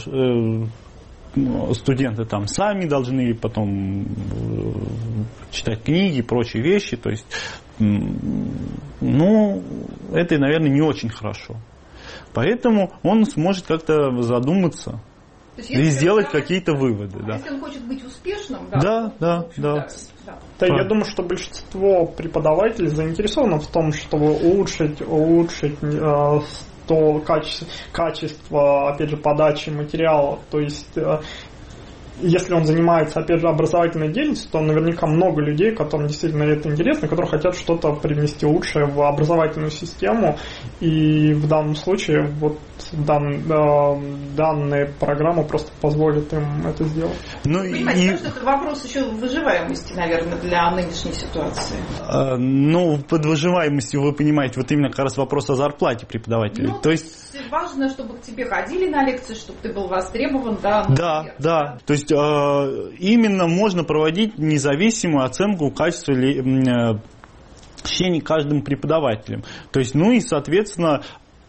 [SPEAKER 7] студенты там сами должны потом читать книги и прочие вещи, то есть, ну, это, наверное, не очень хорошо. Поэтому он сможет как-то задуматься и сделать какие-то выводы.
[SPEAKER 4] А
[SPEAKER 7] да.
[SPEAKER 4] Если он хочет быть успешным,
[SPEAKER 7] да, да, да, да.
[SPEAKER 11] Да, да. Я думаю, что большинство преподавателей заинтересовано в том, чтобы улучшить, улучшить э, то качество, качество, опять же, подачи материала. То есть если он занимается, опять же, образовательной деятельностью, то наверняка много людей, которым действительно это интересно, которые хотят что-то привнести лучшее в образовательную систему. И в данном случае вот дан, данные программы просто позволят им это сделать.
[SPEAKER 4] Ну, понимаете, и... что это вопрос еще выживаемости, наверное, для нынешней ситуации.
[SPEAKER 7] А, ну, под выживаемостью вы понимаете, вот именно как раз вопрос о зарплате преподавателей.
[SPEAKER 4] Ну,
[SPEAKER 7] то есть
[SPEAKER 4] важно, чтобы к тебе ходили на лекции, чтобы ты был востребован, да?
[SPEAKER 7] Например, да, да. То есть э, именно можно проводить независимую оценку качества э, чтений каждым преподавателем. То есть, ну и, соответственно,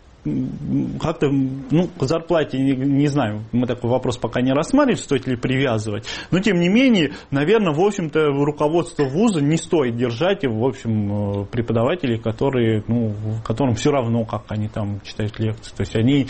[SPEAKER 7] как-то, ну, к зарплате, не, не знаю, мы такой вопрос пока не рассматриваем, стоит ли привязывать, но, тем не менее, наверное, в общем-то, руководство вуза не стоит держать, в общем, преподавателей, которые, ну, которым все равно, как они там читают лекции, то есть они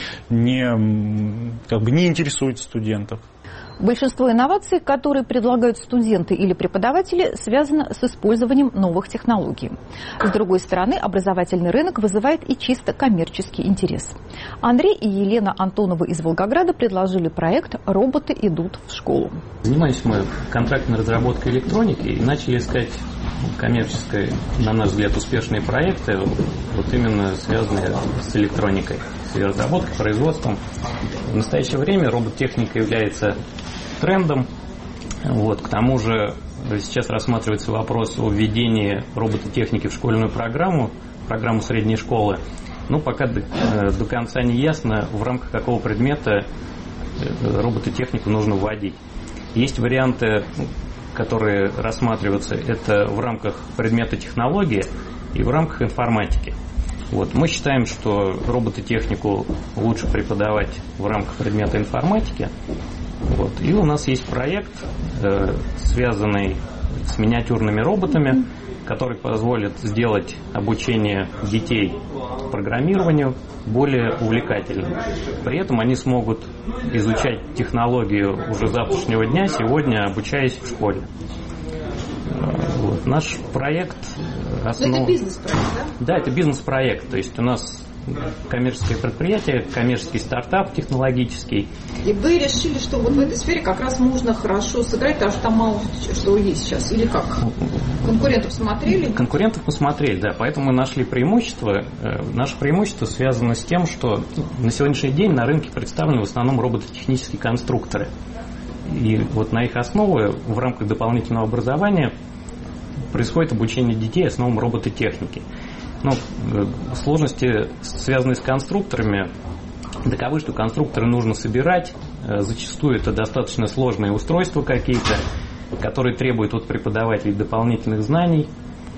[SPEAKER 7] не, как бы, не интересуют студентов.
[SPEAKER 1] Большинство инноваций, которые предлагают студенты или преподаватели, связано с использованием новых технологий. С другой стороны, образовательный рынок вызывает и чисто коммерческий интерес. Андрей и Елена Антоновы из Волгограда предложили проект «Роботы идут в школу».
[SPEAKER 10] Занимались мы контрактной разработкой электроники и начали искать коммерческие, на наш взгляд, успешные проекты, вот именно связанные с электроникой, с ее разработкой, производством. В настоящее время робототехника является трендом. Вот. К тому же сейчас рассматривается вопрос о введении робототехники в школьную программу, программу средней школы. Ну, пока до, до конца не ясно, в рамках какого предмета робототехнику нужно вводить. Есть варианты, которые рассматриваются, это в рамках предмета технологии и в рамках информатики. Вот. Мы считаем, что робототехнику лучше преподавать в рамках предмета информатики. Вот. И у нас есть проект, э, связанный с миниатюрными роботами, который позволит сделать обучение детей программированию более увлекательным. При этом они смогут изучать технологию уже завтрашнего дня, сегодня обучаясь в школе. Вот. Наш проект основ...
[SPEAKER 4] Это бизнес-проект, да?
[SPEAKER 10] Да, это бизнес-проект. То есть у нас коммерческое предприятие, коммерческий стартап технологический.
[SPEAKER 4] И вы решили, что вот в этой сфере как раз можно хорошо сыграть, потому что там мало что есть сейчас, или как? Конкурентов смотрели?
[SPEAKER 10] Конкурентов посмотрели, да, поэтому мы нашли преимущество. Наше преимущество связано с тем, что на сегодняшний день на рынке представлены в основном робототехнические конструкторы. И вот на их основе в рамках дополнительного образования происходит обучение детей основам робототехники. Ну, сложности, связанные с конструкторами, таковы, что конструкторы нужно собирать. Зачастую это достаточно сложные устройства какие-то, которые требуют от преподавателей дополнительных знаний,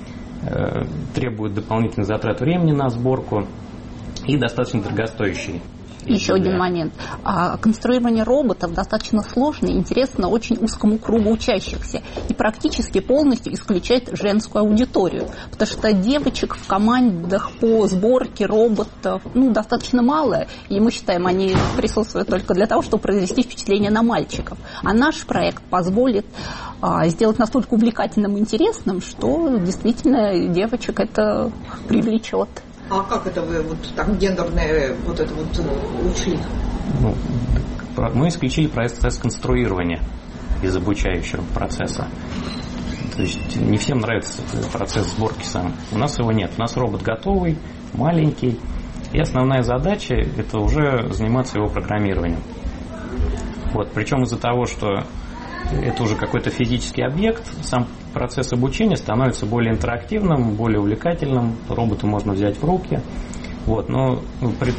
[SPEAKER 10] требуют дополнительных затрат времени на сборку и достаточно дорогостоящие.
[SPEAKER 8] Еще один момент. А конструирование роботов достаточно сложно и интересно очень узкому кругу учащихся. И практически полностью исключает женскую аудиторию. Потому что девочек в командах по сборке роботов ну, достаточно мало. И мы считаем, они присутствуют только для того, чтобы произвести впечатление на мальчиков. А наш проект позволит а, сделать настолько увлекательным и интересным, что действительно девочек это привлечет.
[SPEAKER 4] А как это вы вот так гендерное вот это вот учли?
[SPEAKER 10] Ну, мы исключили процесс конструирования из обучающего процесса. То есть не всем нравится процесс сборки сам. У нас его нет. У нас робот готовый, маленький. И основная задача – это уже заниматься его программированием. Вот. Причем из-за того, что это уже какой-то физический объект, сам процесс обучения становится более интерактивным, более увлекательным, робота можно взять в руки. Вот, но при...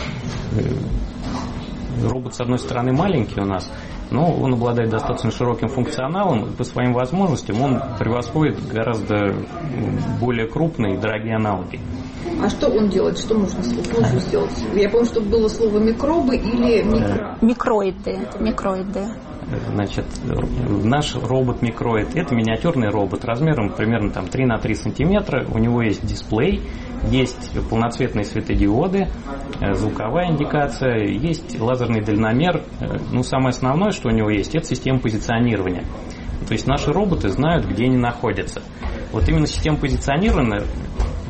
[SPEAKER 10] робот, с одной стороны, маленький у нас, но он обладает достаточно широким функционалом, и по своим возможностям он превосходит гораздо более крупные и дорогие аналоги.
[SPEAKER 4] А что он делает? Что нужно, нужно сделать? Я помню, что было слово микробы или микро...
[SPEAKER 8] Микроиды. Микроиды.
[SPEAKER 10] Значит, наш робот-микроид – это миниатюрный робот размером примерно там, три на три сантиметра. У него есть дисплей, есть полноцветные светодиоды, звуковая индикация, есть лазерный дальномер. Ну, самое основное, что у него есть, это система позиционирования. То есть наши роботы знают, где они находятся. Вот именно система позиционирования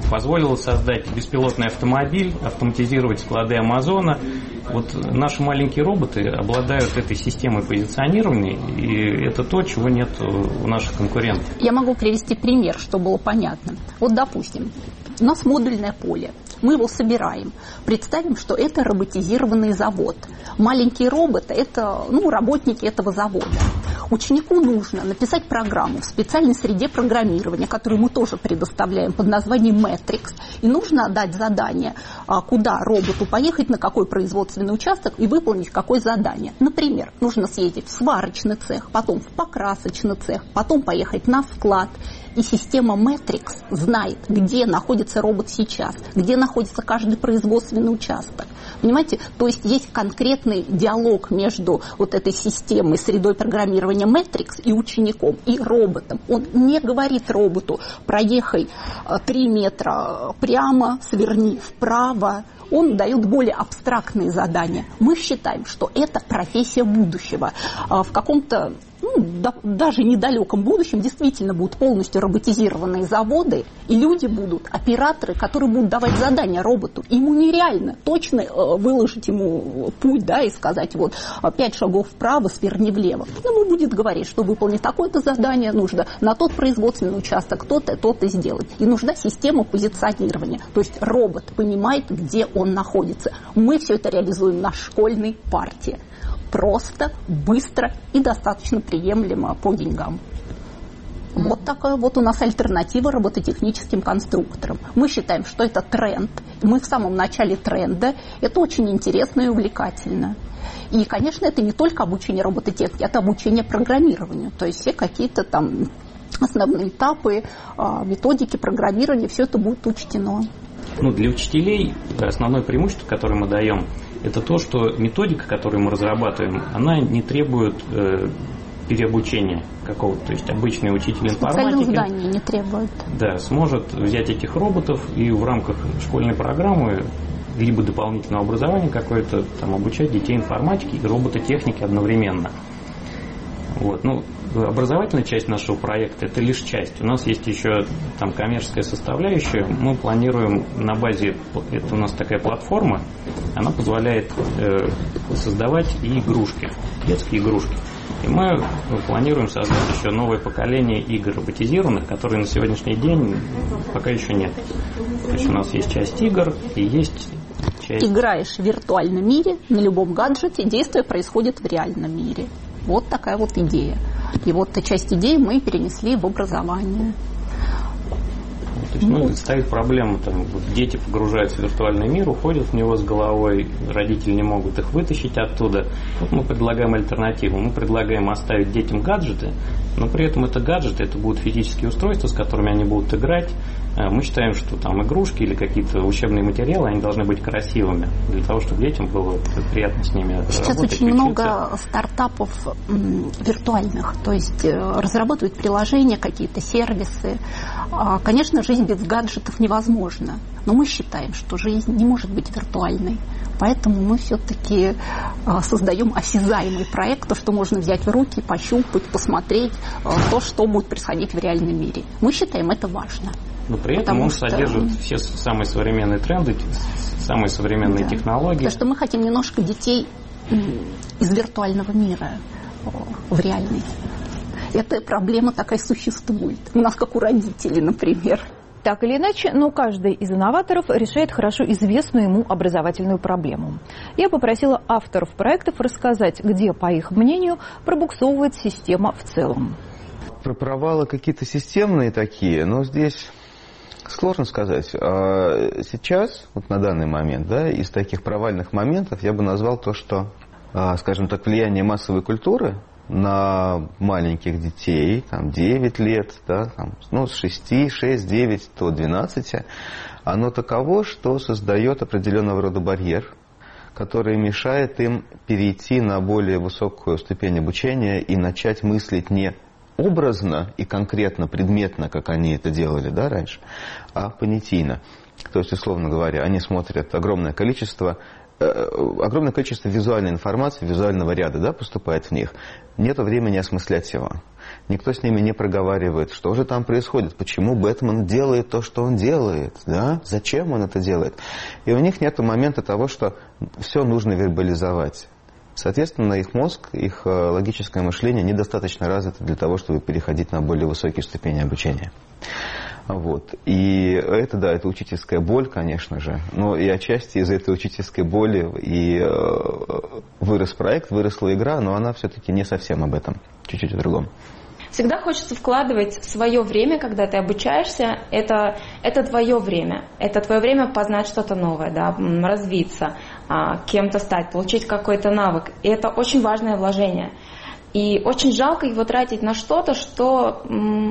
[SPEAKER 12] позволило создать беспилотный автомобиль, автоматизировать склады Амазона. Вот наши маленькие роботы обладают этой системой позиционирования, и это то, чего нет у наших конкурентов.
[SPEAKER 8] Я могу привести пример, чтобы было понятно. Вот, допустим, у нас модульное поле. Мы его собираем. Представим, что это роботизированный завод. Маленькие роботы – это ну, работники этого завода. Ученику нужно написать программу в специальной среде программирования, которую мы тоже предоставляем под названием Matrix. И нужно отдать задание, куда роботу поехать, на какой производственный участок и выполнить какое задание. Например, нужно съездить в сварочный цех, потом в покрасочный цех, потом поехать на склад. И система Matrix знает, где находится робот сейчас, где находится каждый производственный участок. Понимаете? То есть есть конкретный диалог между вот этой системой, средой программирования Matrix и учеником, и роботом. Он не говорит роботу: проехай три метра прямо, сверни вправо. Он дает более абстрактные задания. Мы считаем, что это профессия будущего. В каком-то ну, да, даже недалеком будущем действительно будут полностью роботизированные заводы, и люди будут, операторы, которые будут давать задания роботу. Ему нереально точно выложить ему путь, да, и сказать, вот, пять шагов вправо, сверни влево. Ему будет говорить, что выполнить такое-то задание нужно на тот производственный участок, то-то, то-то сделать. И нужна система позиционирования. То есть робот понимает, где он находится. Мы все это реализуем на школьной партии. Просто, быстро и достаточно приемлемо по деньгам. Вот такая вот у нас альтернатива робототехническим конструкторам. Мы считаем, что это тренд. Мы в самом начале тренда. Это очень интересно и увлекательно. И, конечно, это не только обучение робототехнике, это обучение программированию. То есть все какие-то там основные этапы, методики программирования, все это будет учтено.
[SPEAKER 12] Ну, для учителей основное преимущество, которое мы даем, это то, что методика, которую мы разрабатываем, она не требует э, переобучения какого-то. То есть обычный учитель информатики
[SPEAKER 8] здания не требует.
[SPEAKER 12] Да, сможет взять этих роботов и в рамках школьной программы либо дополнительного образования какое-то там обучать детей информатике и робототехнике одновременно. Вот. Ну, образовательная часть нашего проекта – это лишь часть. У нас есть еще там коммерческая составляющая. Мы планируем на базе, это у нас такая платформа, она позволяет э, создавать и игрушки, детские игрушки. И мы планируем создать еще новое поколение игр роботизированных, которые на сегодняшний день пока еще нет. То есть у нас есть часть игр и есть часть…
[SPEAKER 8] Играешь в виртуальном мире, на любом гаджете, действие происходит в реальном мире. Вот такая вот идея. И вот эту часть идеи мы перенесли в образование.
[SPEAKER 12] То есть, ну, ставит проблему, там, вот дети погружаются в виртуальный мир, уходят в него с головой, родители не могут их вытащить оттуда. Вот мы предлагаем альтернативу. Мы предлагаем оставить детям гаджеты, но при этом это гаджеты, это будут физические устройства, с которыми они будут играть. Мы считаем, что там игрушки или какие-то учебные материалы, они должны быть красивыми, для того, чтобы детям было приятно с ними
[SPEAKER 8] Сейчас
[SPEAKER 12] работать.
[SPEAKER 8] Сейчас очень много стартапов м, виртуальных, то есть разрабатывают приложения, какие-то сервисы. Конечно, жизнь без гаджетов невозможна, но мы считаем, что жизнь не может быть виртуальной. Поэтому мы все-таки создаем осязаемый проект, то, что можно взять в руки, пощупать, посмотреть, то, что будет происходить в реальном мире. Мы считаем это важно.
[SPEAKER 12] Но при этом
[SPEAKER 8] Потому
[SPEAKER 12] он
[SPEAKER 8] что...
[SPEAKER 12] содержит все самые современные тренды, самые современные
[SPEAKER 8] да.
[SPEAKER 12] технологии.
[SPEAKER 8] Потому что мы хотим немножко детей из виртуального мира в реальный. Эта проблема такая существует. У нас как у родителей, например.
[SPEAKER 1] Так или иначе, но каждый из инноваторов решает хорошо известную ему образовательную проблему. Я попросила авторов проектов рассказать, где, по их мнению, пробуксовывает система в целом.
[SPEAKER 2] Про провалы какие-то системные такие, но здесь сложно сказать. Сейчас, вот на данный момент, да, из таких провальных моментов я бы назвал то, что, скажем так, влияние массовой культуры на маленьких детей, там, девять лет, да, там, ну, с шести, шесть, девять до двенадцати, оно таково, что создает определенного рода барьер, который мешает им перейти на более высокую ступень обучения и начать мыслить не образно и конкретно, предметно, как они это делали, да, раньше, а понятийно. То есть, условно говоря, они смотрят огромное количество огромное количество визуальной информации, визуального ряда, да, поступает в них. Нет времени осмыслять его. Никто с ними не проговаривает, что же там происходит, почему Бэтмен делает то, что он делает, да, зачем он это делает. И у них нет момента того, что все нужно вербализовать. Соответственно, их мозг, их логическое мышление недостаточно развито для того, чтобы переходить на более высокие ступени обучения. Вот. И это, да, это учительская боль, конечно же, но и отчасти из этой учительской боли и э, вырос проект, выросла игра, но она все-таки не совсем об этом, чуть-чуть о другом.
[SPEAKER 3] Всегда хочется вкладывать свое время, когда ты обучаешься, это, это твое время, это твое время познать что-то новое, да, развиться, кем-то стать, получить какой-то навык, и это очень важное вложение. И очень жалко его тратить на что-то, что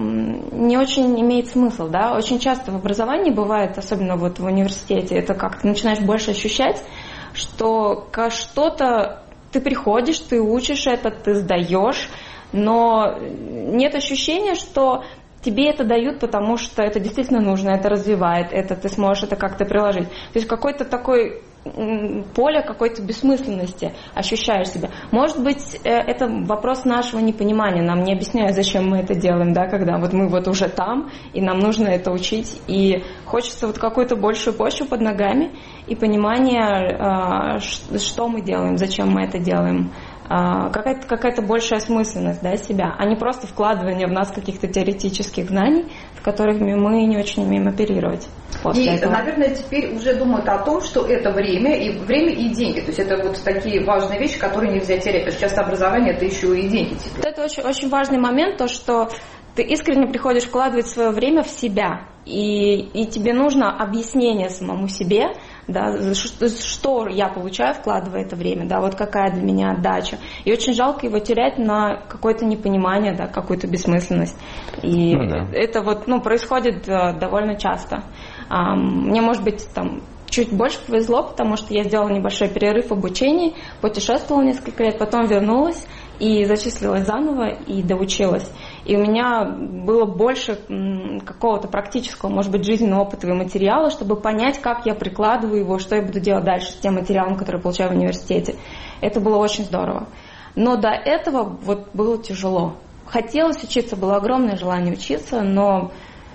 [SPEAKER 3] не очень имеет смысл. Да? Очень часто в образовании бывает, особенно вот в университете, это как ты начинаешь больше ощущать, что что-то ты приходишь, ты учишь это, ты сдаешь, но нет ощущения, что тебе это дают, потому что это действительно нужно, это развивает, это ты сможешь это как-то приложить. То есть какой-то такой поле какой-то бессмысленности ощущаешь себя. Может быть, это вопрос нашего непонимания. Нам не объясняют, зачем мы это делаем, да, когда вот мы вот уже там, и нам нужно это учить. И хочется вот какую-то большую почву под ногами и понимание, что мы делаем, зачем мы это делаем. Какая-то, какая-то большая осмысленность, да, себя, а не просто вкладывание в нас каких-то теоретических знаний, в которых мы не очень умеем оперировать.
[SPEAKER 4] И,
[SPEAKER 3] этого.
[SPEAKER 4] наверное, теперь уже думают о том, что это время и время и деньги. То есть это вот такие важные вещи, которые нельзя терять. Потому что часто образование это еще и деньги.
[SPEAKER 3] Вот это очень, очень важный момент, то, что ты искренне приходишь вкладывать свое время в себя, и, и тебе нужно объяснение самому себе, да, что, что я получаю, вкладывая это время, да, вот какая для меня отдача. И очень жалко его терять на какое-то непонимание, да, какую-то бессмысленность. И ну, да. это вот, ну, происходит довольно часто. Мне, может быть, там чуть больше повезло, потому что я сделала небольшой перерыв в обучении, путешествовала несколько лет, потом вернулась и зачислилась заново и доучилась. И у меня было больше какого-то практического, может быть, жизненного опыта и материала, чтобы понять, как я прикладываю его, что я буду делать дальше с тем материалом, который я получаю в университете. Это было очень здорово. Но до этого вот было тяжело. Хотелось учиться, было огромное желание учиться, но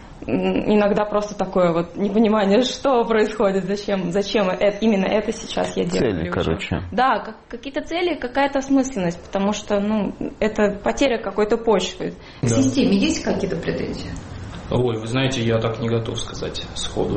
[SPEAKER 3] иногда просто такое вот непонимание, что происходит, зачем, зачем это, именно это сейчас я делаю.
[SPEAKER 2] Цели, короче.
[SPEAKER 3] Да, как, какие-то цели, какая-то осмысленность, потому что, ну, это потеря какой-то почвы.
[SPEAKER 4] К да. системе есть какие-то претензии?
[SPEAKER 5] Ой, вы знаете, я так не готов сказать сходу.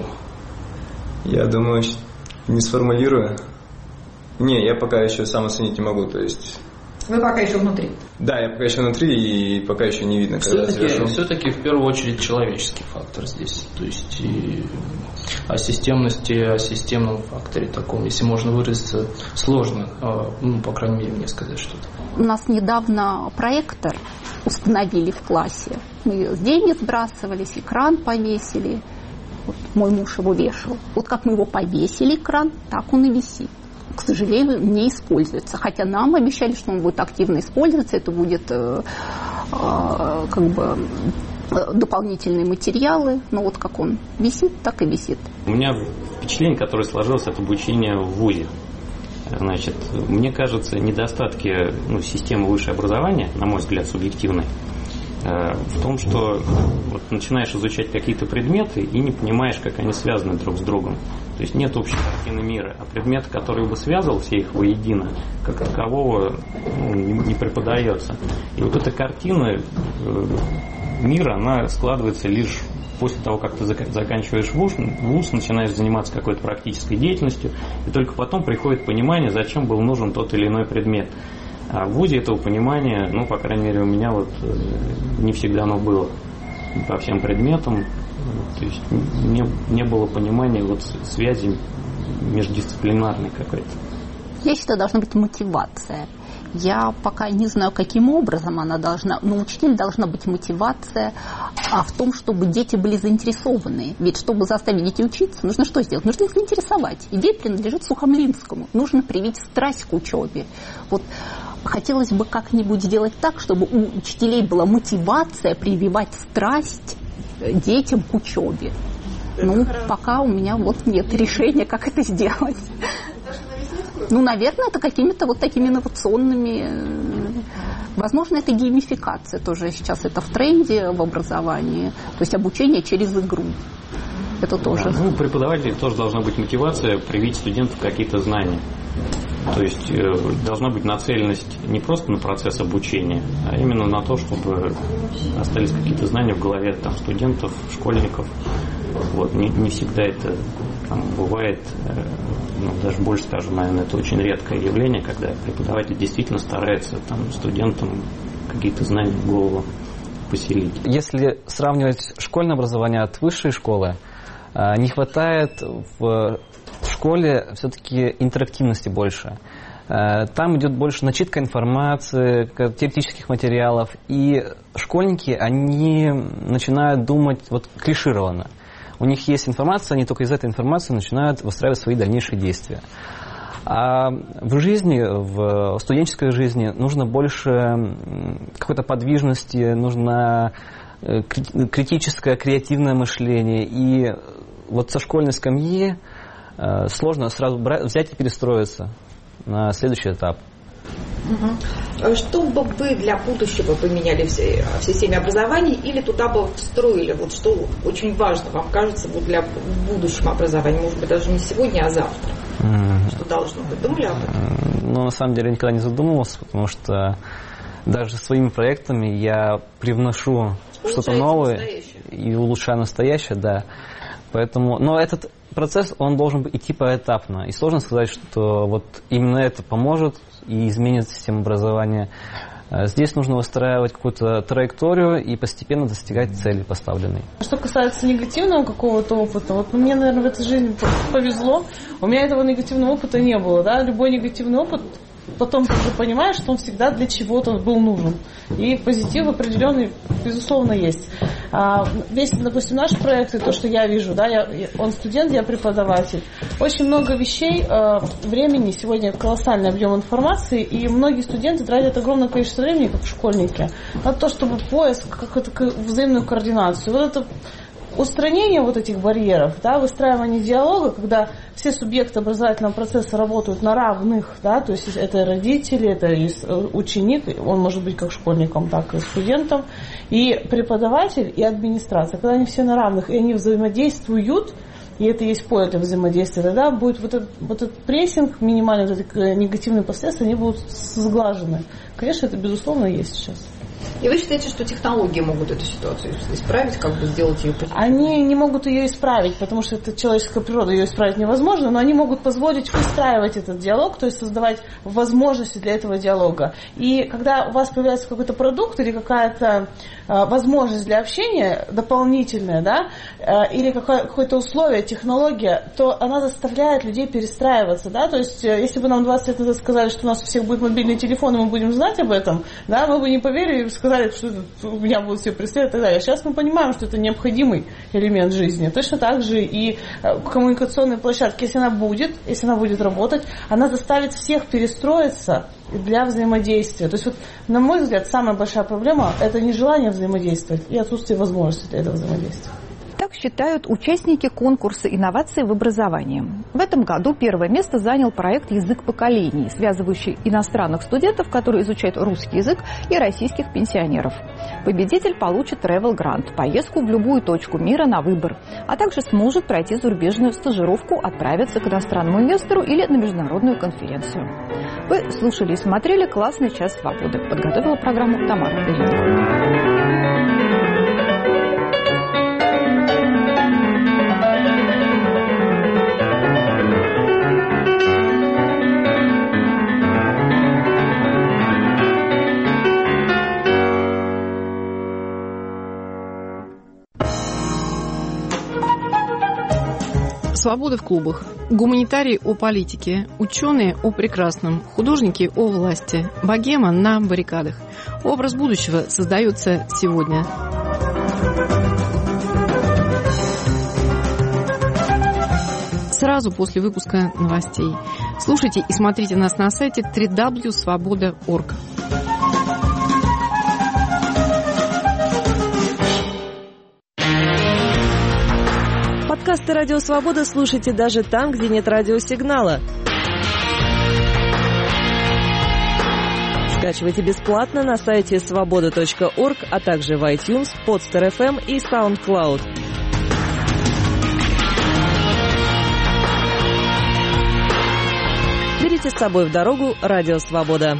[SPEAKER 6] Я думаю, не сформулирую. Не, я пока еще сам оценить не могу, то есть...
[SPEAKER 4] Вы пока еще внутри?
[SPEAKER 6] Да, я пока еще внутри, и пока еще не видно, когда
[SPEAKER 5] все-таки, все-таки в первую очередь человеческий фактор здесь. То есть и о системности, о системном факторе таком, если можно выразиться, сложно, ну, по крайней мере, мне сказать что-то.
[SPEAKER 8] У нас недавно проектор установили в классе. Мы деньги сбрасывались, экран повесили. Вот мой муж его вешал. Вот как мы его повесили, экран, так он и висит. К сожалению, не используется. Хотя нам обещали, что он будет активно использоваться, это будет э, э, как бы э, дополнительные материалы. Но вот как он висит, так и висит.
[SPEAKER 12] У меня впечатление, которое сложилось от обучения в ВУЗе. Значит, мне кажется, недостатки ну, системы высшего образования, на мой взгляд, субъективные, э, в том, что вот, начинаешь изучать какие-то предметы и не понимаешь, как они связаны друг с другом. То есть нет общей картины мира, а предмет, который бы связывал все их воедино, как такового ну, не, не преподается. И вот эта картина э, мира, она складывается лишь после того, как ты заканчиваешь вуз, вуз, начинаешь заниматься какой-то практической деятельностью, и только потом приходит понимание, зачем был нужен тот или иной предмет. А в вузе этого понимания, ну, по крайней мере, у меня вот э, не всегда оно было по всем предметам. То есть не, не было понимания вот связи междисциплинарной какой-то.
[SPEAKER 8] Я считаю, должна быть мотивация. Я пока не знаю, каким образом она должна, но у учителя должна быть мотивация, а в том, чтобы дети были заинтересованы. Ведь чтобы заставить детей учиться, нужно что сделать? Нужно их заинтересовать. Идея принадлежит Сухомлинскому. Нужно привить страсть к учебе. Вот хотелось бы как-нибудь сделать так, чтобы у учителей была мотивация прививать страсть детям к учебе. Это ну, хорошо. Пока у меня вот нет решения, как это сделать. Ну, наверное, это какими-то вот такими инновационными... Возможно, это геймификация тоже сейчас это в тренде в образовании. То есть обучение через игру. Это тоже.
[SPEAKER 12] Да, ну, у преподавателей тоже должна быть мотивация привить студентов какие-то знания. То есть э, должна быть нацеленность не просто на процесс обучения, а именно на то, чтобы остались какие-то знания в голове там, студентов, школьников. Вот. Не, не всегда это там, бывает, э, ну, даже больше скажем, наверное, это очень редкое явление, когда преподаватель действительно старается там, студентам какие-то знания в голову поселить.
[SPEAKER 10] Если сравнивать школьное образование от высшей школы, не хватает в школе все-таки интерактивности больше. Там идет больше начитка информации, теоретических материалов, и школьники, они начинают думать вот клишированно. У них есть информация, они только из этой информации начинают выстраивать свои дальнейшие действия. А в жизни, в студенческой жизни нужно больше какой-то подвижности, нужно критическое, креативное мышление. И вот со школьной скамьи сложно сразу брать, взять и перестроиться на следующий этап.
[SPEAKER 4] Угу. Что бы вы для будущего поменяли в системе образования или туда бы встроили? Вот что очень важно, вам кажется, вот для будущего образования, может быть, даже не сегодня, а завтра? Mm. Что должно быть? Думали об этом?
[SPEAKER 10] Ну, на самом деле, я никогда не задумывался, потому что даже своими проектами я привношу что-то новое и улучшаю настоящее, да. Поэтому, но этот процесс, он должен идти поэтапно. И сложно сказать, что вот именно это поможет и изменит систему образования. Здесь нужно выстраивать какую-то траекторию и постепенно достигать цели поставленной.
[SPEAKER 9] Что касается негативного какого-то опыта, вот мне, наверное, в этой жизни повезло. У меня этого негативного опыта не было. Да? Любой негативный опыт, потом ты уже понимаешь, что он всегда для чего-то был нужен. И позитив определенный, безусловно, есть. А, весь, допустим, наш проект, и то, что я вижу, да, я, он студент, я преподаватель. Очень много вещей, э, времени, сегодня колоссальный объем информации, и многие студенты тратят огромное количество времени, как школьники, на то, чтобы поиск, какую-то взаимную координацию. Вот это устранение вот этих барьеров, да, выстраивание диалога, когда все субъекты образовательного процесса работают на равных, да, то есть это родители, это ученик, он может быть как школьником, так и студентом, и преподаватель, и администрация, когда они все на равных, и они взаимодействуют, и это есть поле для взаимодействия, тогда будет вот этот, вот этот прессинг, минимальный вот этот негативные последствия, они будут сглажены. Конечно, это безусловно есть сейчас.
[SPEAKER 4] И вы считаете, что технологии могут эту ситуацию исправить, как бы сделать ее позитивной?
[SPEAKER 9] Они не могут ее исправить, потому что это человеческая природа, ее исправить невозможно, но они могут позволить выстраивать этот диалог, то есть создавать возможности для этого диалога. И когда у вас появляется какой-то продукт или какая-то э, возможность для общения дополнительная, да, э, или какое- какое-то условие, технология, то она заставляет людей перестраиваться, да, то есть э, если бы нам двадцать лет назад сказали, что у нас у всех будет мобильный телефон, и мы будем знать об этом, да, мы бы не поверили и сказали, что у меня будут все преследовать и так далее. Сейчас мы понимаем, что это необходимый элемент жизни. Точно так же и коммуникационная площадка, если она будет, если она будет работать, она заставит всех перестроиться для взаимодействия. То есть, вот, на мой взгляд, самая большая проблема – это нежелание взаимодействовать и отсутствие возможности для этого взаимодействия.
[SPEAKER 1] Так считают участники конкурса инноваций в образовании. В этом году первое место занял проект «Язык поколений», связывающий иностранных студентов, которые изучают русский язык, и российских пенсионеров. Победитель получит travel грант, поездку в любую точку мира на выбор, а также сможет пройти зарубежную стажировку, отправиться к иностранному инвестору или на международную конференцию. Вы слушали и смотрели «Классный час свободы». Подготовила программу Тамара Беленко.
[SPEAKER 13] Свобода в клубах. Гуманитарии о политике, ученые о прекрасном, художники о власти, богема на баррикадах. Образ будущего создается сегодня. Сразу после выпуска новостей. Слушайте и смотрите нас на сайте дабл ю дабл ю дабл ю точка свобода точка орг.
[SPEAKER 14] Подкасты «Радио Свобода» слушайте даже там, где нет радиосигнала. скачивайте бесплатно на сайте свобода точка орг, а также в iTunes, Podster эф эм и SoundCloud. Берите с собой в дорогу Радио Свобода.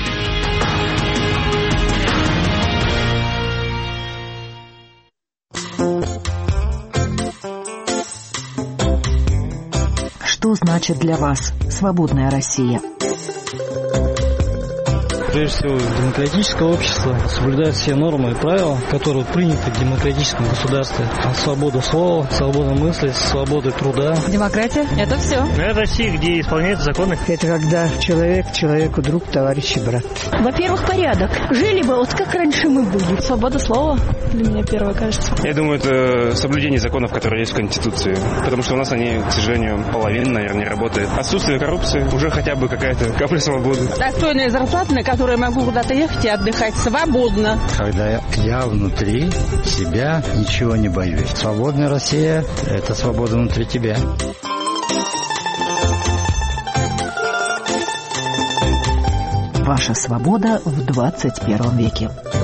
[SPEAKER 15] Что значит для вас свободная Россия?
[SPEAKER 16] Прежде всего, демократическое общество соблюдает все нормы и правила, которые приняты в демократическом государстве. Свобода слова, свобода мысли, свобода труда.
[SPEAKER 17] Демократия – это все.
[SPEAKER 16] Это Россия, где исполняются законы.
[SPEAKER 18] Это когда человек человеку друг, товарищ и брат.
[SPEAKER 19] Во-первых, порядок. Жили бы вот как раньше мы были.
[SPEAKER 17] Свобода слова для меня первое, кажется.
[SPEAKER 20] Я думаю, это соблюдение законов, которые есть в Конституции. Потому что у нас они, к сожалению, половина, наверное, не работает. Отсутствие коррупции, уже хотя бы какая-то капля свободы.
[SPEAKER 21] Достойная зарплата, на которую я могу куда-то ехать и отдыхать свободно.
[SPEAKER 22] Когда я внутри себя ничего не боюсь. Свободная Россия – это свобода внутри тебя.
[SPEAKER 15] Ваша свобода в двадцать первом веке.